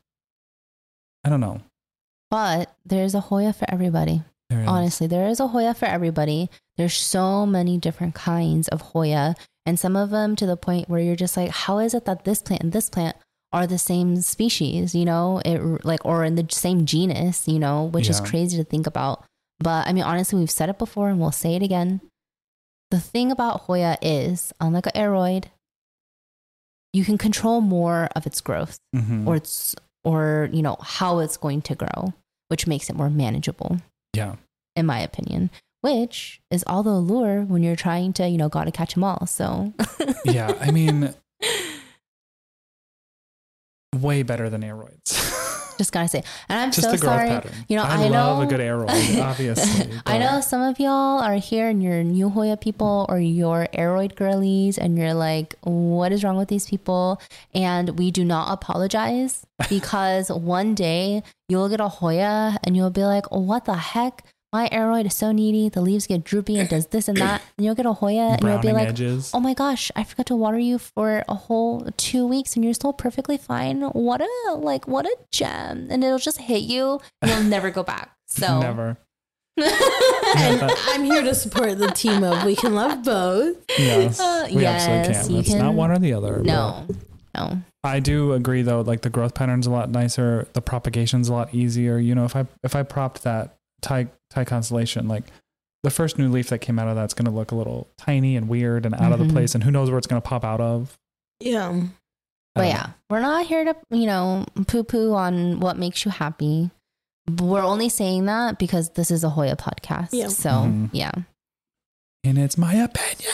C: I don't know.
A: But there's a Hoya for everybody.
C: There
A: Honestly, there is a Hoya for everybody. There's so many different kinds of Hoya, and some of them to the point where you're just like, how is it that this plant and this plant are the same species, you know, it like, or in the same genus, you know, which yeah. is crazy to think about. But I mean, honestly, we've said it before and we'll say it again. The thing about Hoya is, unlike an aroid, you can control more of its growth
C: mm-hmm.
A: or its, or, you know, how it's going to grow, which makes it more manageable.
C: Yeah.
A: In my opinion, which is all the allure when you're trying to, you know, gotta catch them all. So
C: yeah, I mean, way better than aroids.
A: Just gotta say, and I'm
C: Just
A: so
C: the growth
A: sorry.
C: Pattern.
A: You know,
C: I,
A: I
C: love
A: know,
C: a good aroid, obviously.
A: I know some of y'all are here and you're new Hoya people or you're aroid girlies and you're like, what is wrong with these people? And we do not apologize because one day you'll get a Hoya and you'll be like, what the heck? My aroid is so needy. The leaves get droopy and does this and that. And you'll get a Hoya and you'll be like,
C: edges.
A: oh my gosh, I forgot to water you for a whole two weeks and you're still perfectly fine. What a, like, what a gem. And it'll just hit you and you'll never go back. So
C: never.
B: And I'm here to support the team of we can love both.
C: Yes,
A: uh,
C: we
A: yes,
C: absolutely can. It's can, not one or the other.
A: No, no.
C: I do agree though. Like the growth pattern's a lot nicer. The propagation's a lot easier. You know, if I, if I propped that Thai Thai constellation, like the first new leaf that came out of that's going to look a little tiny and weird and out mm-hmm. of the place, and who knows where it's going to pop out of.
B: Yeah.
A: But yeah, know. We're not here to, you know, poo poo on what makes you happy. We're only saying that because this is a Hoya podcast. Yeah. So mm-hmm. yeah.
C: And it's my opinion.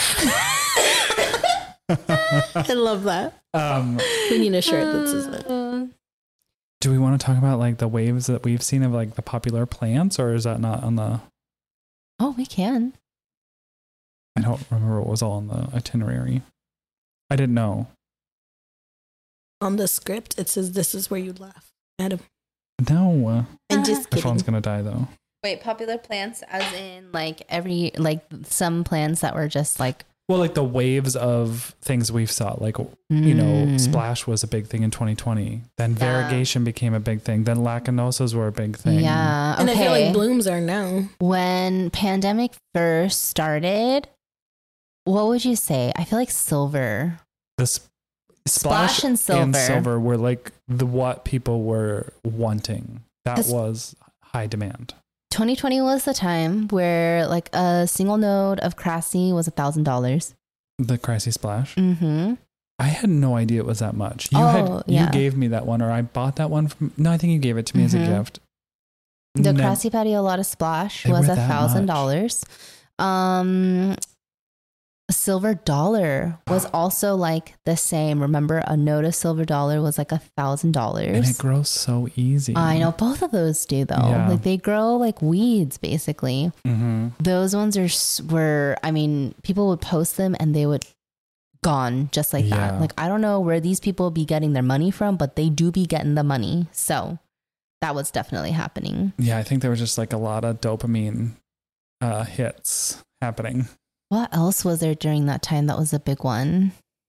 B: I love that.
C: Um,
B: we need a shirt that says that.
C: Do we want to talk about like the waves that we've seen of like the popular plants, or is that not on the?
A: Oh, we can.
C: I don't remember what was all on the itinerary. I didn't know.
B: On the script, it says this is where you laugh, Adam.
C: No.
B: I'm just kidding.
C: My phone's gonna die though.
A: Wait, popular plants as in like every, like some plants that were just like.
C: Well, like the waves of things we've saw, like, mm. you know, splash was a big thing in twenty twenty. Then yeah. variegation became a big thing. Then lacunosas were a big thing.
A: Yeah. Okay.
B: And I feel like blooms are now.
A: When pandemic first started, what would you say? I feel like silver.
C: The sp-
A: Splash,
C: splash
A: and silver.
C: and silver were like the what people were wanting. That was high demand.
A: twenty twenty was the time where like a single node of Crasy was a thousand dollars.
C: The Crasy Splash.
A: Mm-hmm.
C: I had no idea it was that much. You
A: Oh,
C: had
A: yeah.
C: you gave me that one, or I bought that one from. No, I think you gave it to me
A: Mhm.
C: as a gift.
A: The
C: Ne-
A: Crasy Patio Lotta Splash
C: They
A: was
C: were
A: a
C: that
A: thousand
C: much.
A: dollars. Um, a silver dollar was also like the same. Remember, a node of silver dollar was like a thousand
C: and it
A: dollars.
C: grows so easy.
A: I know both of those do though.
C: Yeah.
A: Like they grow like weeds, basically.
C: Mm-hmm.
A: Those ones are s- were. I mean, people would post them and they would gone just like
C: Yeah.
A: that. Like I don't know where these people be getting their money from, but they do be getting the money. So that was definitely happening.
C: Yeah, I think there was just like a lot of dopamine uh, hits happening.
A: What else was there during that time that was a big one?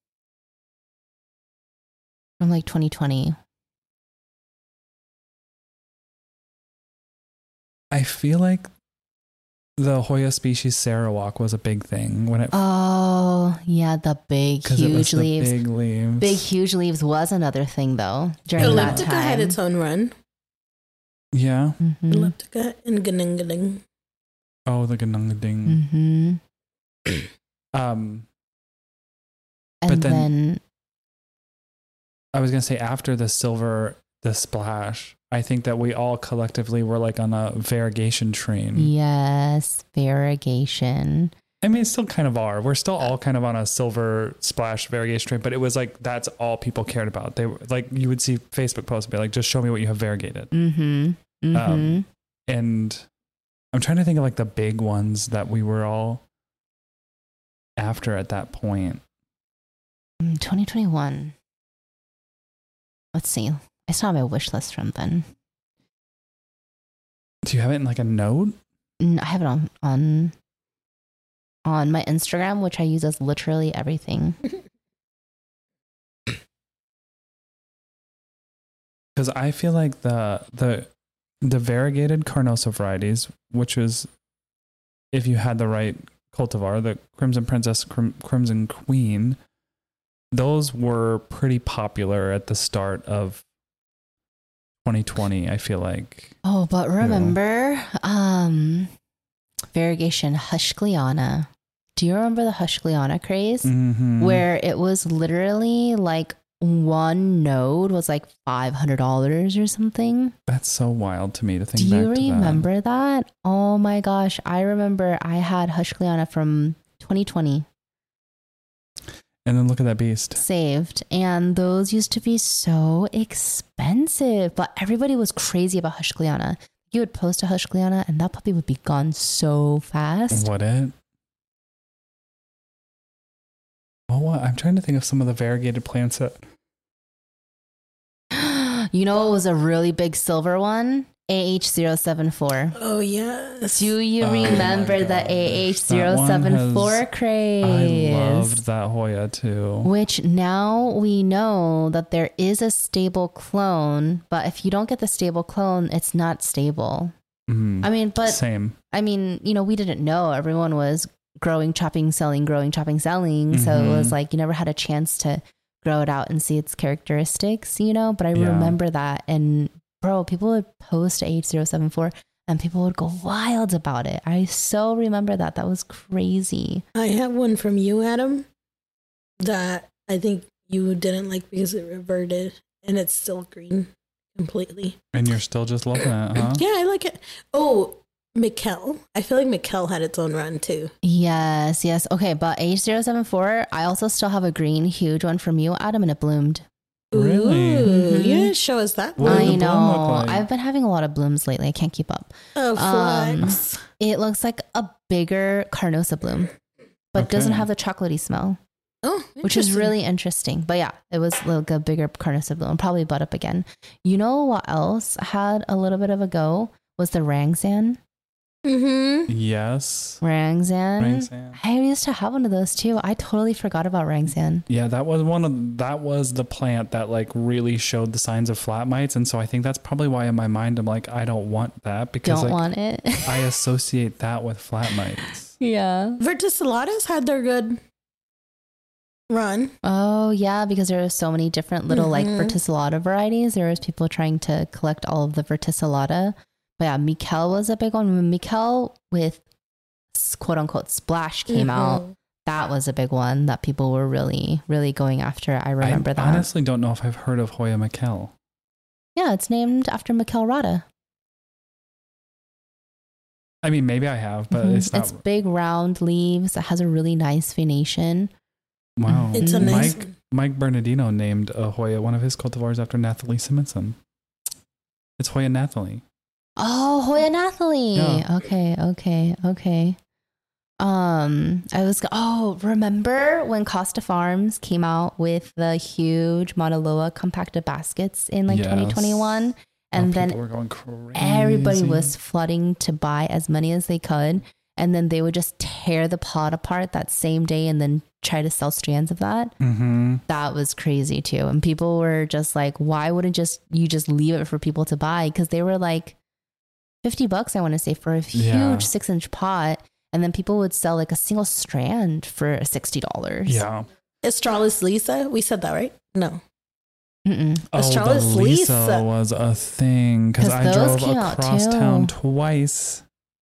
A: From like twenty twenty.
C: I feel like the Hoya species Sarawak was a big thing when it
A: Oh, yeah, the big,
C: 'cause it was
A: huge
C: the
A: leaves.
C: Big leaves.
A: Big, huge leaves was another thing though during that
B: Elliptica
A: time.
B: had its own run.
C: Yeah.
A: Mhm.
B: Elliptica and Ganingading.
C: Oh, the ganungading.
A: Mhm.
C: Um,
A: And
C: But then-
A: then,
C: I was gonna say after the silver, the splash. I think that we all collectively were like on a variegation train.
A: yes, variegation.
C: I mean, still kind of are. We're still all kind of on a silver splash variegation train, but it was like that's all people cared about. They were like you would see Facebook posts be like, just show me what you have variegated.
A: Mm-hmm. Mm-hmm.
C: Um, and I'm trying to think of like the big ones that we were all after at that point.
A: Mm, twenty twenty-one. Let's see. I saw my wish list from then.
C: Do you have it in like a note?
A: Mm, I have it on on on my Instagram, which I use as literally everything.
C: Because I feel like the the the variegated Carnosa varieties, which was if you had the right cultivar, the Crimson Princess, Crim, Crimson Queen, those were pretty popular at the start of twenty twenty. I feel like.
A: Oh, but remember, um, variegation Hushkliana. Do you remember the Hushkliana craze?
C: Mhm.
A: Where it was literally like one node was like five hundred dollars or something.
C: That's so wild to me to think
A: Do
C: back
A: you
C: to that.
A: remember that? Oh my gosh. I remember I had Hushkliana from twenty twenty
C: And then look at that beast.
A: saved, and those used to be so expensive, but everybody was crazy about Hushkliana. You would post a Hushkliana and that puppy would be gone so fast.
C: What it? Oh, what? I'm trying to think of some of the variegated plants that.
A: You know what was a really big silver one? A H zero seven four.
B: Oh, yes.
A: Do you
C: Oh my
A: remember the
C: gosh.
A: A H
C: That
A: zero
C: one
A: seven four
C: has-
A: craze?
C: I loved that Hoya too.
A: Which now we know that there is a stable clone, but if you don't get the stable clone, it's not stable.
C: Mhm.
A: I mean, but
C: Same.
A: I mean, you know, we didn't know. Everyone was growing, chopping, selling, growing, chopping, selling. So it was
C: Mhm.
A: like you never had a chance to grow it out and see its characteristics, you know? But I
C: Yeah.
A: remember that. And bro, people would post A H zero seven four and people would go wild about it. I so remember that. That was crazy.
B: I have one from you, Adam, that I think you didn't like because it reverted and it's still green completely.
C: And you're still just loving it, huh?
B: Yeah, I like it. Oh, Mikkel. I feel like Mikkel had its own run too.
A: Yes, yes. Okay, but A H zero seven four, I also still have a green, huge one from you, Adam, and it bloomed.
C: Really?
B: Ooh,
A: Mhm.
B: yeah, show us that.
C: What did the
A: I
C: bloom
A: know.
C: look like?
A: I've been having a lot of blooms lately. I can't keep up.
B: Oh,
A: Um,
B: flags.
A: It looks like a bigger Carnosa bloom, but doesn't
C: Okay.
A: have the chocolatey smell,
B: Oh,
A: which is
B: interesting.
A: really interesting. But yeah, it was like a bigger Carnosa bloom. Probably bud up again. You know what else had a little bit of a go was the Rangzan.
B: Mm-hmm.
C: Yes.
A: Rangzan.
C: Rangzan.
A: I used to have one of those too. I totally forgot about Rangzan.
C: Yeah, that was one of that was the plant that like really showed the signs of flat mites, and so I think that's probably why in my mind I'm like I don't want that because
A: Don't
C: like
A: want it.
C: I associate that with flat mites.
A: Yeah.
B: Verticillata's had their good run.
A: Oh yeah, because there are so many different little like
B: Mhm.
A: verticillata varieties. There was people trying to collect all of the verticillata. But yeah, Mikel was a big one. When Mikel with quote unquote splash came out,
B: Mhm.
A: that was a big one that people were really, really going after. I remember
C: I
A: that.
C: honestly don't know if I've heard of Hoya Mikel.
A: Yeah, it's named after Mikel Rada.
C: I mean, maybe I have, but
A: Mhm.
C: it's not.
A: It's big round leaves. It has a really nice venation.
C: Wow.
B: It's a
A: Mhm.
B: nice
C: Mike Mike Bernardino named a Hoya one of his cultivars after Nathalie Simonson. It's Hoya Nathalie.
A: Oh, Hoya Nathalie.
C: Yeah.
A: Okay, okay, okay. Um, I was oh, remember when Costa Farms came out with the huge Mauna Loa compacted baskets in like
C: Yes.
A: twenty twenty-one, and
C: Oh,
A: then
C: people were going crazy.
A: everybody was flooding to buy as many as they could, and then they would just tear the pod apart that same day and then try to sell strands of that.
C: Mm-hmm.
A: That was crazy too, and people were just like, "Why wouldn't just you just leave it for people to buy?" Because they were like fifty bucks, I want to say, for a huge
C: Yeah.
A: six inch pot. And then people would sell like a single strand for sixty dollars.
C: Yeah.
B: Astralis Lisa. We said that, right? No.
A: Mm-mm.
C: Oh, the
B: Astralis
C: Lisa
B: Lisa.
C: was a thing because
A: 'Cause
C: I
A: those
C: drove
A: came out
C: across
A: too.
C: town twice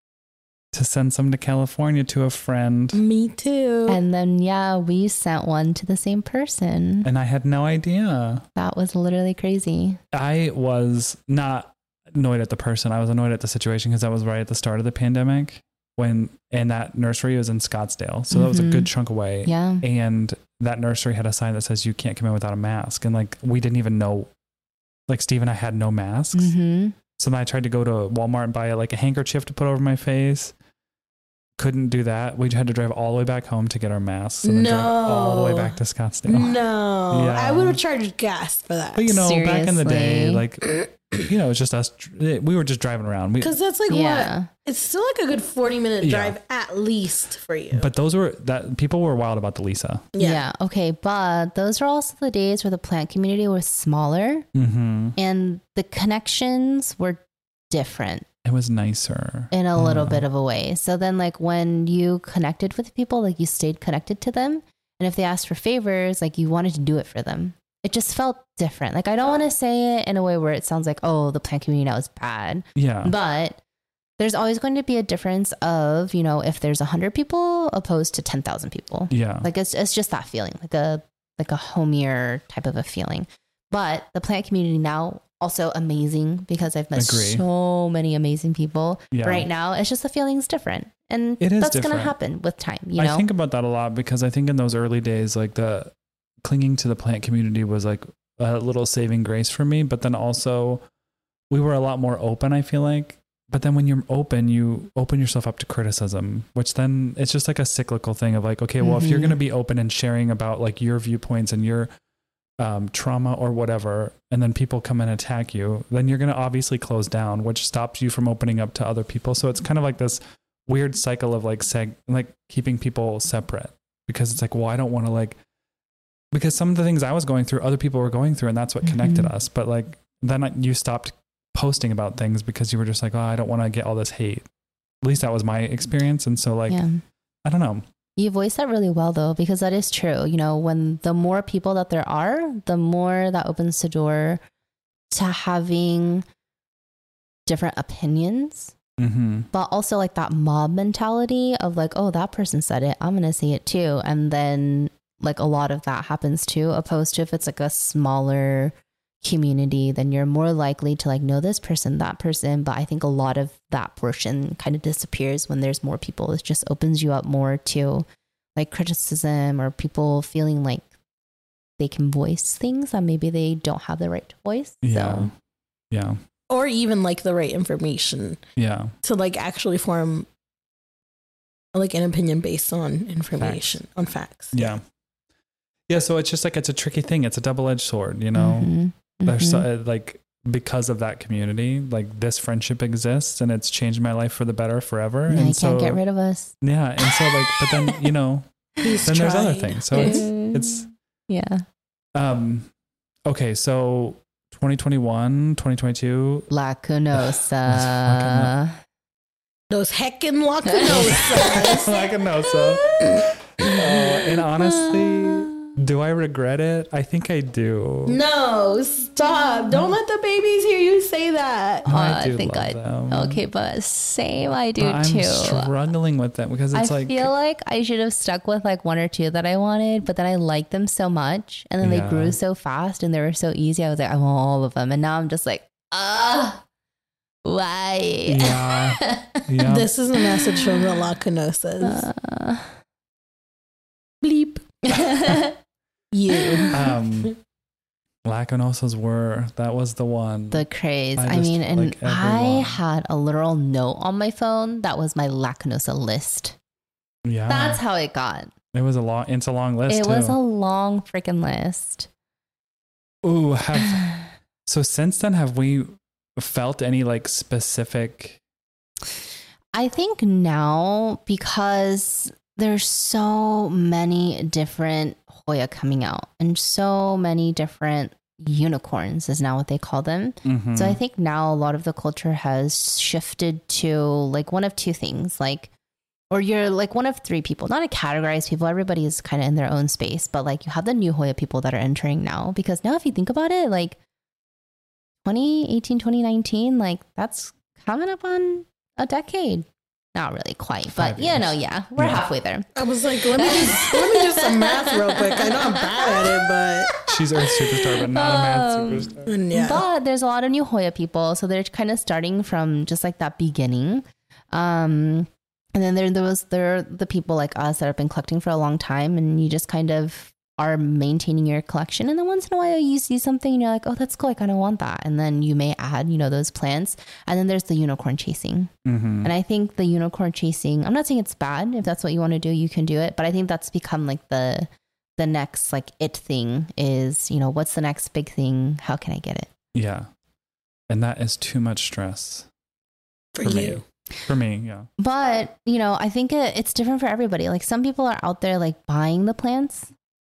C: to send some to California to a friend,
B: Me too.
A: And then, yeah, we sent one to the same person.
C: and I had no idea.
A: That was literally crazy.
C: I was not annoyed at the person. I was annoyed at the situation because that was right at the start of the pandemic when, and that nursery was in Scottsdale. So that was a
A: Mhm.
C: good chunk away.
A: Yeah.
C: And that nursery had a sign that says you can't come in without a mask. And like, we didn't even know, like Steve and I had no masks.
A: Mm-hmm.
C: So then I tried to go to Walmart and buy like a handkerchief to put over my face. Couldn't do that. We had to drive all the way back home to get our masks and then drive all the way
B: No.
C: back to Scottsdale.
B: No.
C: Yeah.
B: I would have charged gas for that.
C: But you know, back in the day,
A: Seriously.
C: like, you know, it's just us. We were just driving around. We,
B: Because that's like
A: Yeah.
B: what? It's still like a good forty minute
C: Yeah.
B: drive at least for you.
C: but those were that people were wild about the Lisa.
A: yeah. Okay. But those are also the days where the plant community was smaller
C: Mm-hmm.
A: and the connections were different
C: It was nicer
A: in a little
C: Uh,
A: bit of a way. So then, like, when you connected with people, like, you stayed connected to them. And if they asked for favors, like, you wanted to do it for them. It just felt different. Like, I don't want to say it in a way where it sounds like, oh, the plant community now is bad.
C: Yeah.
A: But there's always going to be a difference of, you know, if there's one hundred people opposed to ten thousand people.
C: Yeah.
A: Like, it's, it's just that feeling, like a, like a homier type of a feeling. But the plant community now, also amazing because I've met
C: Agree.
A: so many amazing people.
C: Yeah.
A: Right now, it's just the feeling's different. And
C: It is
A: that's going to
C: different.
A: happen with time, you know?
C: I think about that a lot because I think in those early days, like the clinging to the plant community was like a little saving grace for me. But then also we were a lot more open, I feel like. But then when you're open, you open yourself up to criticism, which then it's just like a cyclical thing of like, okay, well, if you're
A: Mhm.
C: going to be open and sharing about like your viewpoints and your um, trauma or whatever, and then people come and attack you, then you're going to obviously close down, which stops you from opening up to other people. So it's kind of like this weird cycle of like seg, like keeping people separate because it's like, well, I don't want to like, because some of the things I was going through, other people were going through, and that's what connected
A: Mhm.
C: us. But like, then you stopped posting about things because you were just like, oh, I don't want to get all this hate. At least that was my experience. And so like,
A: yeah.
C: I don't know.
A: You voiced that really well, though, because that is true. You know, when the more people that there are, the more that opens the door to having different opinions,
C: Mm-hmm.
A: but also like that mob mentality of like, oh, that person said it, I'm going to say it too. And then like a lot of that happens too, opposed to if it's like a smaller community, then you're more likely to like know this person, that person. But I think a lot of that portion kind of disappears when there's more people. It just opens you up more to like criticism or people feeling like they can voice things that maybe they don't have the right to voice.
C: Yeah.
A: So
C: Yeah.
B: Or even like the right information
C: Yeah.
B: to like actually form like an opinion based on information, on facts.
C: Yeah. Yeah. So it's just like, it's a tricky thing. It's a double-edged sword, you know?
A: mhm,
C: There's
A: mhm.
C: so, uh, like, because of that community, like this friendship exists and it's changed my life for the better forever.
A: Yeah,
C: and
A: you can't
C: so,
A: get rid of us.
C: yeah. And so like, but then, you know,
B: He's
C: then there's other
B: tried.
C: things. So it's, it's,
A: yeah.
C: um, okay. So twenty twenty-one, twenty twenty-two,
A: La
C: fucking
A: Cunosa.
B: Those heckin' Lacanosas.
C: Lacanosa. Uh, and honestly, do I regret it? I think I do.
B: No, stop. Don't let the babies hear you say that.
C: I,
A: Uh,
C: do
A: I think
C: love
A: I
C: them.
A: okay, but same I do
C: But I'm
A: too.
C: struggling with them because it's
A: I
C: like
A: feel like I should have stuck with like one or two that I wanted, but then I liked them so much, and then
C: Yeah.
A: they grew so fast and they were so easy. I was like, I want all of them, and now I'm just like, ah, why?
C: yeah, yeah.
B: This is a message from the Lacanosas.
A: Uh,
B: Bleep. You.
C: um, Lacanosas were that was the one.
A: the craze.
C: I
A: I,
C: just
A: mean,
C: feel
A: and
C: like
A: I
C: everyone-
A: had a literal note on my phone that was my Lacanosa list.
C: yeah,
A: That's how it got.
C: it was a long. It's a long list.
A: It
C: too.
A: was a long freaking list.
C: Ooh, have so since then have we felt any like specific?
A: I think now, because there's so many different Hoya coming out and so many different unicorns is now what they call them.
C: Mhm.
A: So I think now a lot of the culture has shifted to like one of two things, like, or you're like one of three people, not to categorize people. Everybody is kind of in their own space, but like you have the new Hoya people that are entering now, because now if you think about it, like twenty eighteen, twenty nineteen, like that's coming up on a decade. Not really quite, but
C: Five
A: you know,
C: years.
A: yeah, we're
C: Yeah.
A: halfway there.
B: I was like, let me just let me do some math real quick. I know I'm bad at it,
C: She's Earth superstar, but not a math
A: Um,
C: superstar.
B: but yeah.
A: But there's a lot of new Hoya people, so they're kind of starting from just like that beginning. Um, and then there, there was there are the people like us that have been collecting for a long time, and you just kind of are maintaining your collection. And then once in a while you see something and you're like, oh, that's cool, I kind of want that. And then you may add, you know, those plants. And then there's the unicorn chasing.
C: Mm-hmm.
A: And I think the unicorn chasing, I'm not saying it's bad. If that's what you want to do, you can do it. But I think that's become like the the next like it thing is, you know, what's the next big thing? How can I get it?
C: Yeah, and that is too much stress
B: For,
C: for
B: you.
C: me. For me, yeah.
A: But, you know, I think it, it's different for everybody. Like some people are out there like buying the plants,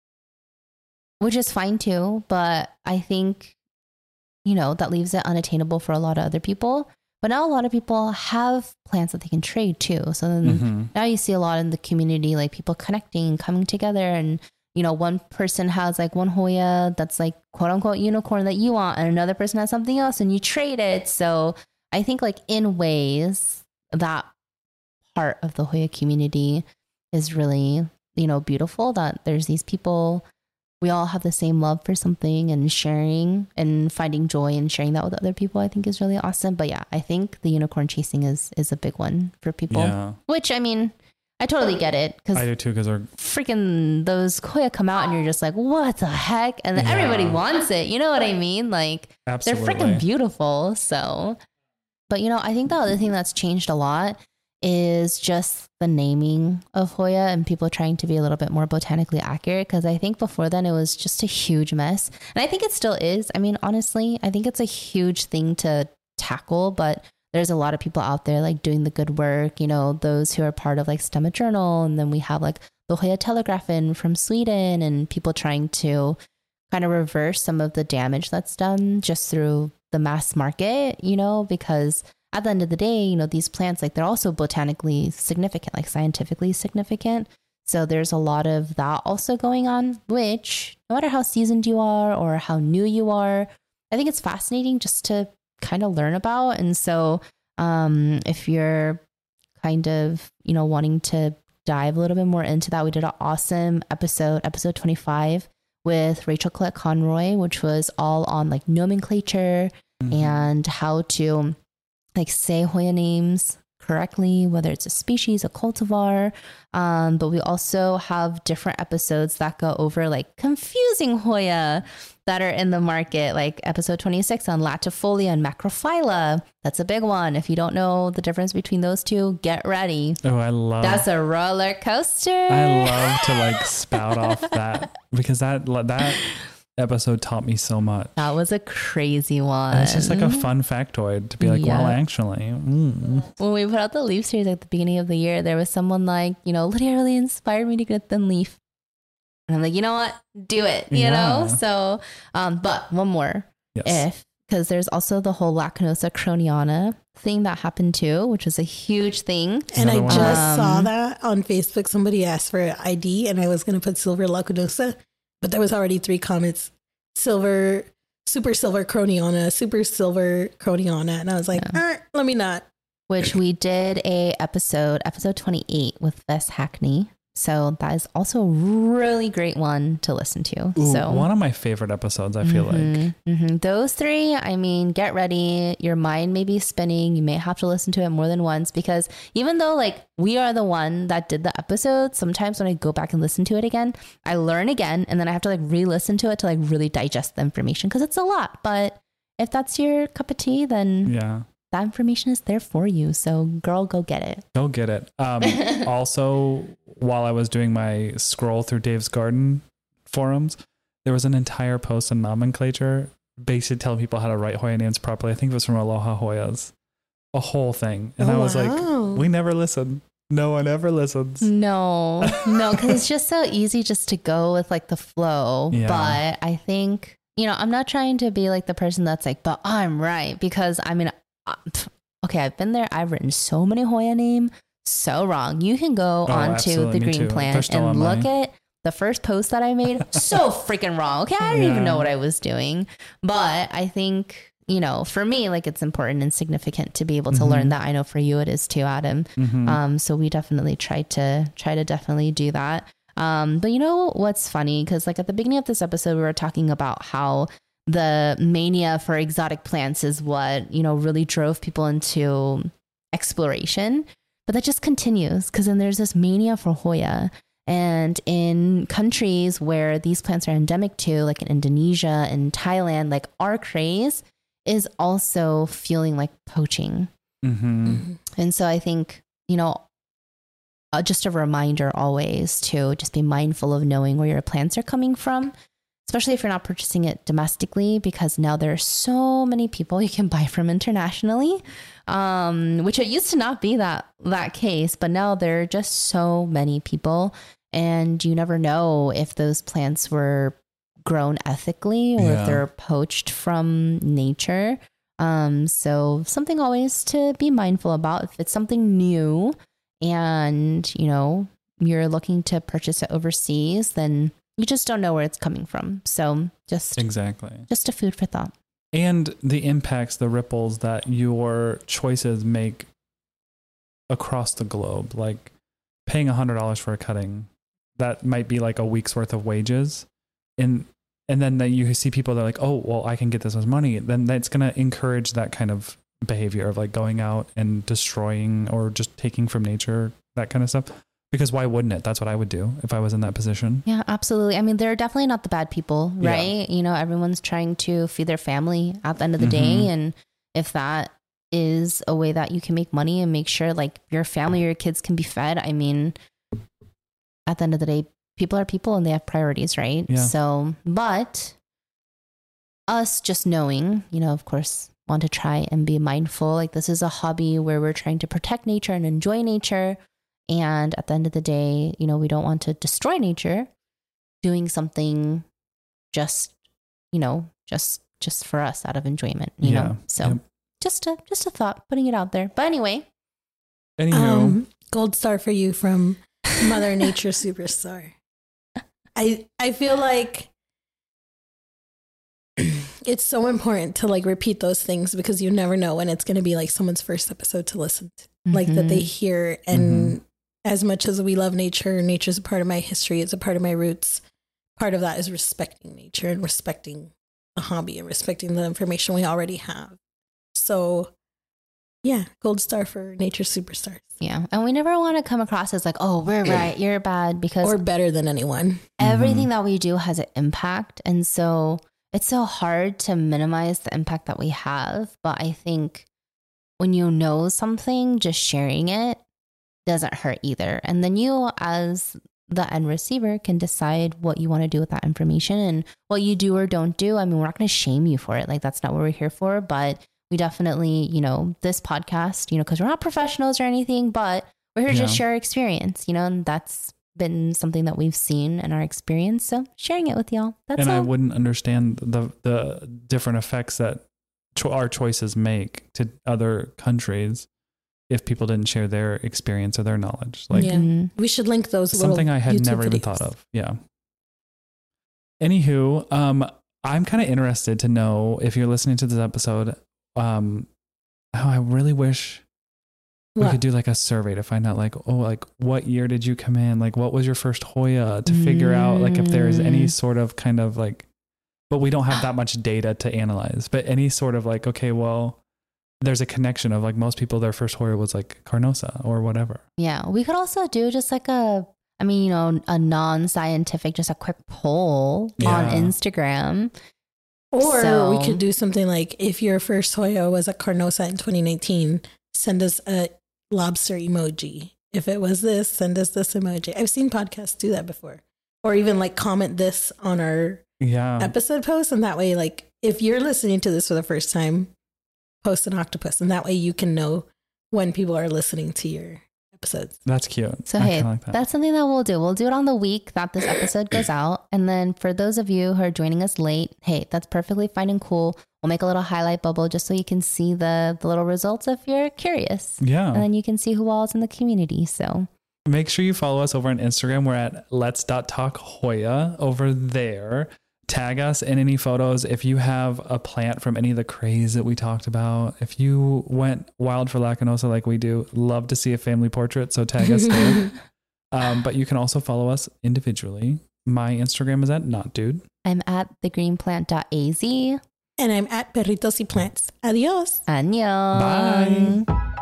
A: which is fine too. But I think, you know, that leaves it unattainable for a lot of other people. But now a lot of people have plants that they can trade too. So then
C: Mm-hmm.
A: now you see a lot in the community, like people connecting, coming together. And, you know, one person has like one Hoya that's like quote unquote unicorn that you want, and another person has something else and you trade it. So I think like in ways that part of the Hoya community is really, you know, beautiful, that there's these people, we all have the same love for something, and sharing and finding joy and sharing that with other people, I think is really awesome. But yeah, I think the unicorn chasing is is a big one for people,
C: Yeah,
A: which I mean, I totally get it, because
C: I do too. Because we're
A: freaking those Hoya come out and you're just like, what the heck? And then
C: Yeah.
A: everybody wants it. You know what I mean? Like
C: absolutely
A: they're freaking beautiful. So, but you know, I think the other thing that's changed a lot is just the naming of Hoya and people trying to be a little bit more botanically accurate. Because I think before then it was just a huge mess. And I think it still is. I mean, honestly, I think it's a huge thing to tackle, but there's a lot of people out there like doing the good work, you know, those who are part of like Stemma Journal. And then we have like the Hoya Telegrafen from Sweden, and people trying to kind of reverse some of the damage that's done just through the mass market, you know, because at the end of the day, you know, these plants, like they're also botanically significant, like scientifically significant. So there's a lot of that also going on, which no matter how seasoned you are or how new you are, I think it's fascinating just to kind of learn about. And so um, if you're kind of, you know, wanting to dive a little bit more into that, we did an awesome episode, episode twenty-five with Rachel Collette Conroy, which was all on like nomenclature
C: Mhm.
A: and how to like say Hoya names correctly, whether it's a species, a cultivar. Um, but we also have different episodes that go over like confusing Hoya that are in the market, like episode twenty-six on Latifolia and Macrophylla. That's a big one. If you don't know the difference between those two, get ready.
C: Oh, I love.
A: That's a roller coaster.
C: I love to like spout off that, because that that episode taught me so much.
A: That was a crazy one.
C: And it's just like a fun factoid to be like,
A: Yeah.
C: well, actually, mm.
A: When we put out the leaf series at the beginning of the year, there was someone like, you know, Lydia really inspired me to get them leaf. And I'm like, you know what? Do it, you
C: Yeah.
A: know? So, um, but one more.
C: yes,
A: If because there's also the whole Lacanosa croniana thing that happened too, which was a huge thing.
B: And I just
A: Um,
B: saw that on Facebook. Somebody asked for an I D and I was going to put silver Lacanosa, but there was already three comments. Silver, super silver croniana, super silver croniana. And I was like,
A: Yeah.
B: "Er, let me not.
A: Which we did a episode, episode twenty-eight with Bess Hackney. So that is also a really great one to listen to.
C: Ooh,
A: so
C: one of my favorite episodes, I feel like.
A: mm-hmm, mm-hmm. Those three, I mean, get ready. Your mind may be spinning. You may have to listen to it more than once because even though like we are the one that did the episode, sometimes when I go back and listen to it again, I learn again and then I have to like re-listen to it to like really digest the information because it's a lot. But if that's your cup of tea, then
C: Yeah.
A: that information is there for you. So girl, go get it.
C: Go get it. Um, also, while I was doing my scroll through Dave's Garden forums, there was an entire post on nomenclature basically telling people how to write Hoya names properly. I think it was from Aloha Hoyas. A whole thing. And
B: Oh,
C: I was
B: wow.
C: like, we never listen. No one ever listens.
A: No, no, because it's just so easy just to go with like the flow.
C: Yeah.
A: But I think, you know, I'm not trying to be like the person that's like, but I'm right. Because I mean, uh, pff, okay, I've been there. I've written so many Hoya names so wrong. You can go
C: Oh,
A: onto
C: absolutely,
A: the
C: me
A: Green
C: too. They're
A: Plant
C: still
A: and
C: on
A: look
C: mine.
A: at the first post that I made. So freaking wrong. Okay, I didn't
C: Yeah.
A: even know what I was doing. But I think, you know, for me, like it's important and significant to be able to
C: Mhm.
A: learn that. I know for you it is too, Adam.
C: Mhm.
A: Um, so we definitely try to try to definitely do that. Um, but you know what's funny? Because like at the beginning of this episode, we were talking about how the mania for exotic plants is what, you know, really drove people into exploration. But that just continues because then there's this mania for Hoya. And in countries where these plants are endemic to, like in Indonesia and Thailand, like our craze is also feeling like poaching.
C: Mhm.
A: And so I think, you know, uh, just a reminder always to just be mindful of knowing where your plants are coming from, especially if you're not purchasing it domestically, because now there are so many people you can buy from internationally, um, which it used to not be that that case, but now there are just so many people, and you never know if those plants were grown ethically or
C: Yeah.
A: if they're poached from nature. Um, so something always to be mindful about. If it's something new and, you know, you're looking to purchase it overseas, then you just don't know where it's coming from. So just,
C: Exactly.
A: just a food for thought.
C: And the impacts, the ripples that your choices make across the globe, like paying a hundred dollars for a cutting, that might be like a week's worth of wages. And, and then that you see people that are like, oh, well, I can get this as money. Then that's going to encourage that kind of behavior of like going out and destroying or just taking from nature, that kind of stuff. Because why wouldn't it? That's what I would do if I was in that position.
A: Yeah, absolutely. I mean, they're definitely not the bad people,
C: Yeah.
A: right? You know, everyone's trying to feed their family at the end of the
C: Mhm.
A: day. And if that is a way that you can make money and make sure like your family, your kids can be fed, I mean, at the end of the day, people are people and they have priorities, right?
C: Yeah.
A: So, but us just knowing, you know, of course, want to try and be mindful. Like this is a hobby where we're trying to protect nature and enjoy nature. And at the end of the day, you know, we don't want to destroy nature doing something just, you know, just, just for us out of enjoyment, you
C: Yeah.
A: know? So
C: Yep.
A: just a, just a thought, putting it out there. But anyway,
C: Anywho,
B: Um, gold star for you from Mother Nature Superstar. I I feel like it's so important to like repeat those things because you never know when it's going to be like someone's first episode to listen to, like that they
A: Mhm.
B: hear. And as much as we love nature, nature's a part of my history, it's a part of my roots. Part of that is respecting nature and respecting the hobby and respecting the information we already have. So yeah, gold star for Nature Superstars.
A: Yeah. And we never want to come across as like, oh, we're right, you're bad, because
B: Or better than anyone.
A: everything that we do has an impact. And so it's so hard to minimize the impact that we have. But I think when you know something, just sharing it doesn't hurt either. And then you, as the end receiver, can decide what you want to do with that information and what you do or don't do. I mean, we're not going to shame you for it. Like, that's not what we're here for. But we definitely, you know, this podcast, you know, because we're not professionals or anything, but we're here to just
C: Yeah.
A: share our experience, you know, and that's been something that we've seen in our experience. So sharing it with y'all. That's
C: and
A: all.
C: I wouldn't understand the the different effects that cho- our choices make to other countries if people didn't share their experience or their knowledge. Like
B: yeah. Mm-hmm. We should link those.
C: Something I had
B: YouTube
C: never
B: videos.
C: even thought of. Yeah. Anywho, um, I'm kind of interested to know if you're listening to this episode. Um, oh, I really wish we
B: what?
C: could do like a survey to find out, like, oh, like what year did you come in? Like, what was your first Hoya? To figure mm. out, like, if there is any sort of kind of like, but we don't have that much data to analyze. But any sort of like, okay, well, there's a connection of like most people, their first Hoya was like Carnosa or whatever.
A: Yeah, we could also do just like a. I mean, you know, a non-scientific, just a quick poll yeah. on Instagram.
B: Or
A: so,
B: we could do something like, if your first Hoya was a Carnosa in twenty nineteen, send us a lobster emoji. If it was this, send us this emoji. I've seen podcasts do that before. Or even like comment this on our
C: yeah.
B: episode post. And that way, like, if you're listening to this for the first time, post an octopus. And that way you can know when people are listening to your episodes.
C: That's cute.
A: So
C: I
A: hey,
C: like that.
A: That's something that we'll do. We'll do it on the week that this episode goes out. And then for those of you who are joining us late, hey, that's perfectly fine and cool. We'll make a little highlight bubble just so you can see the, the little results if you're curious.
C: Yeah.
A: And then you can see who all is in the community. So
C: make sure you follow us over on Instagram. We're at let's dot talk Hoya over there. Tag us in any photos. If you have a plant from any of the craze that we talked about, if you went wild for Lacunosa like we do, love to see a family portrait. So tag us there. Um, but you can also follow us individually. My Instagram is at notdude.
A: I'm at the green plant dot a z.
B: And I'm at Perritos y Plants. Adios.
A: Annyeong.
C: Bye.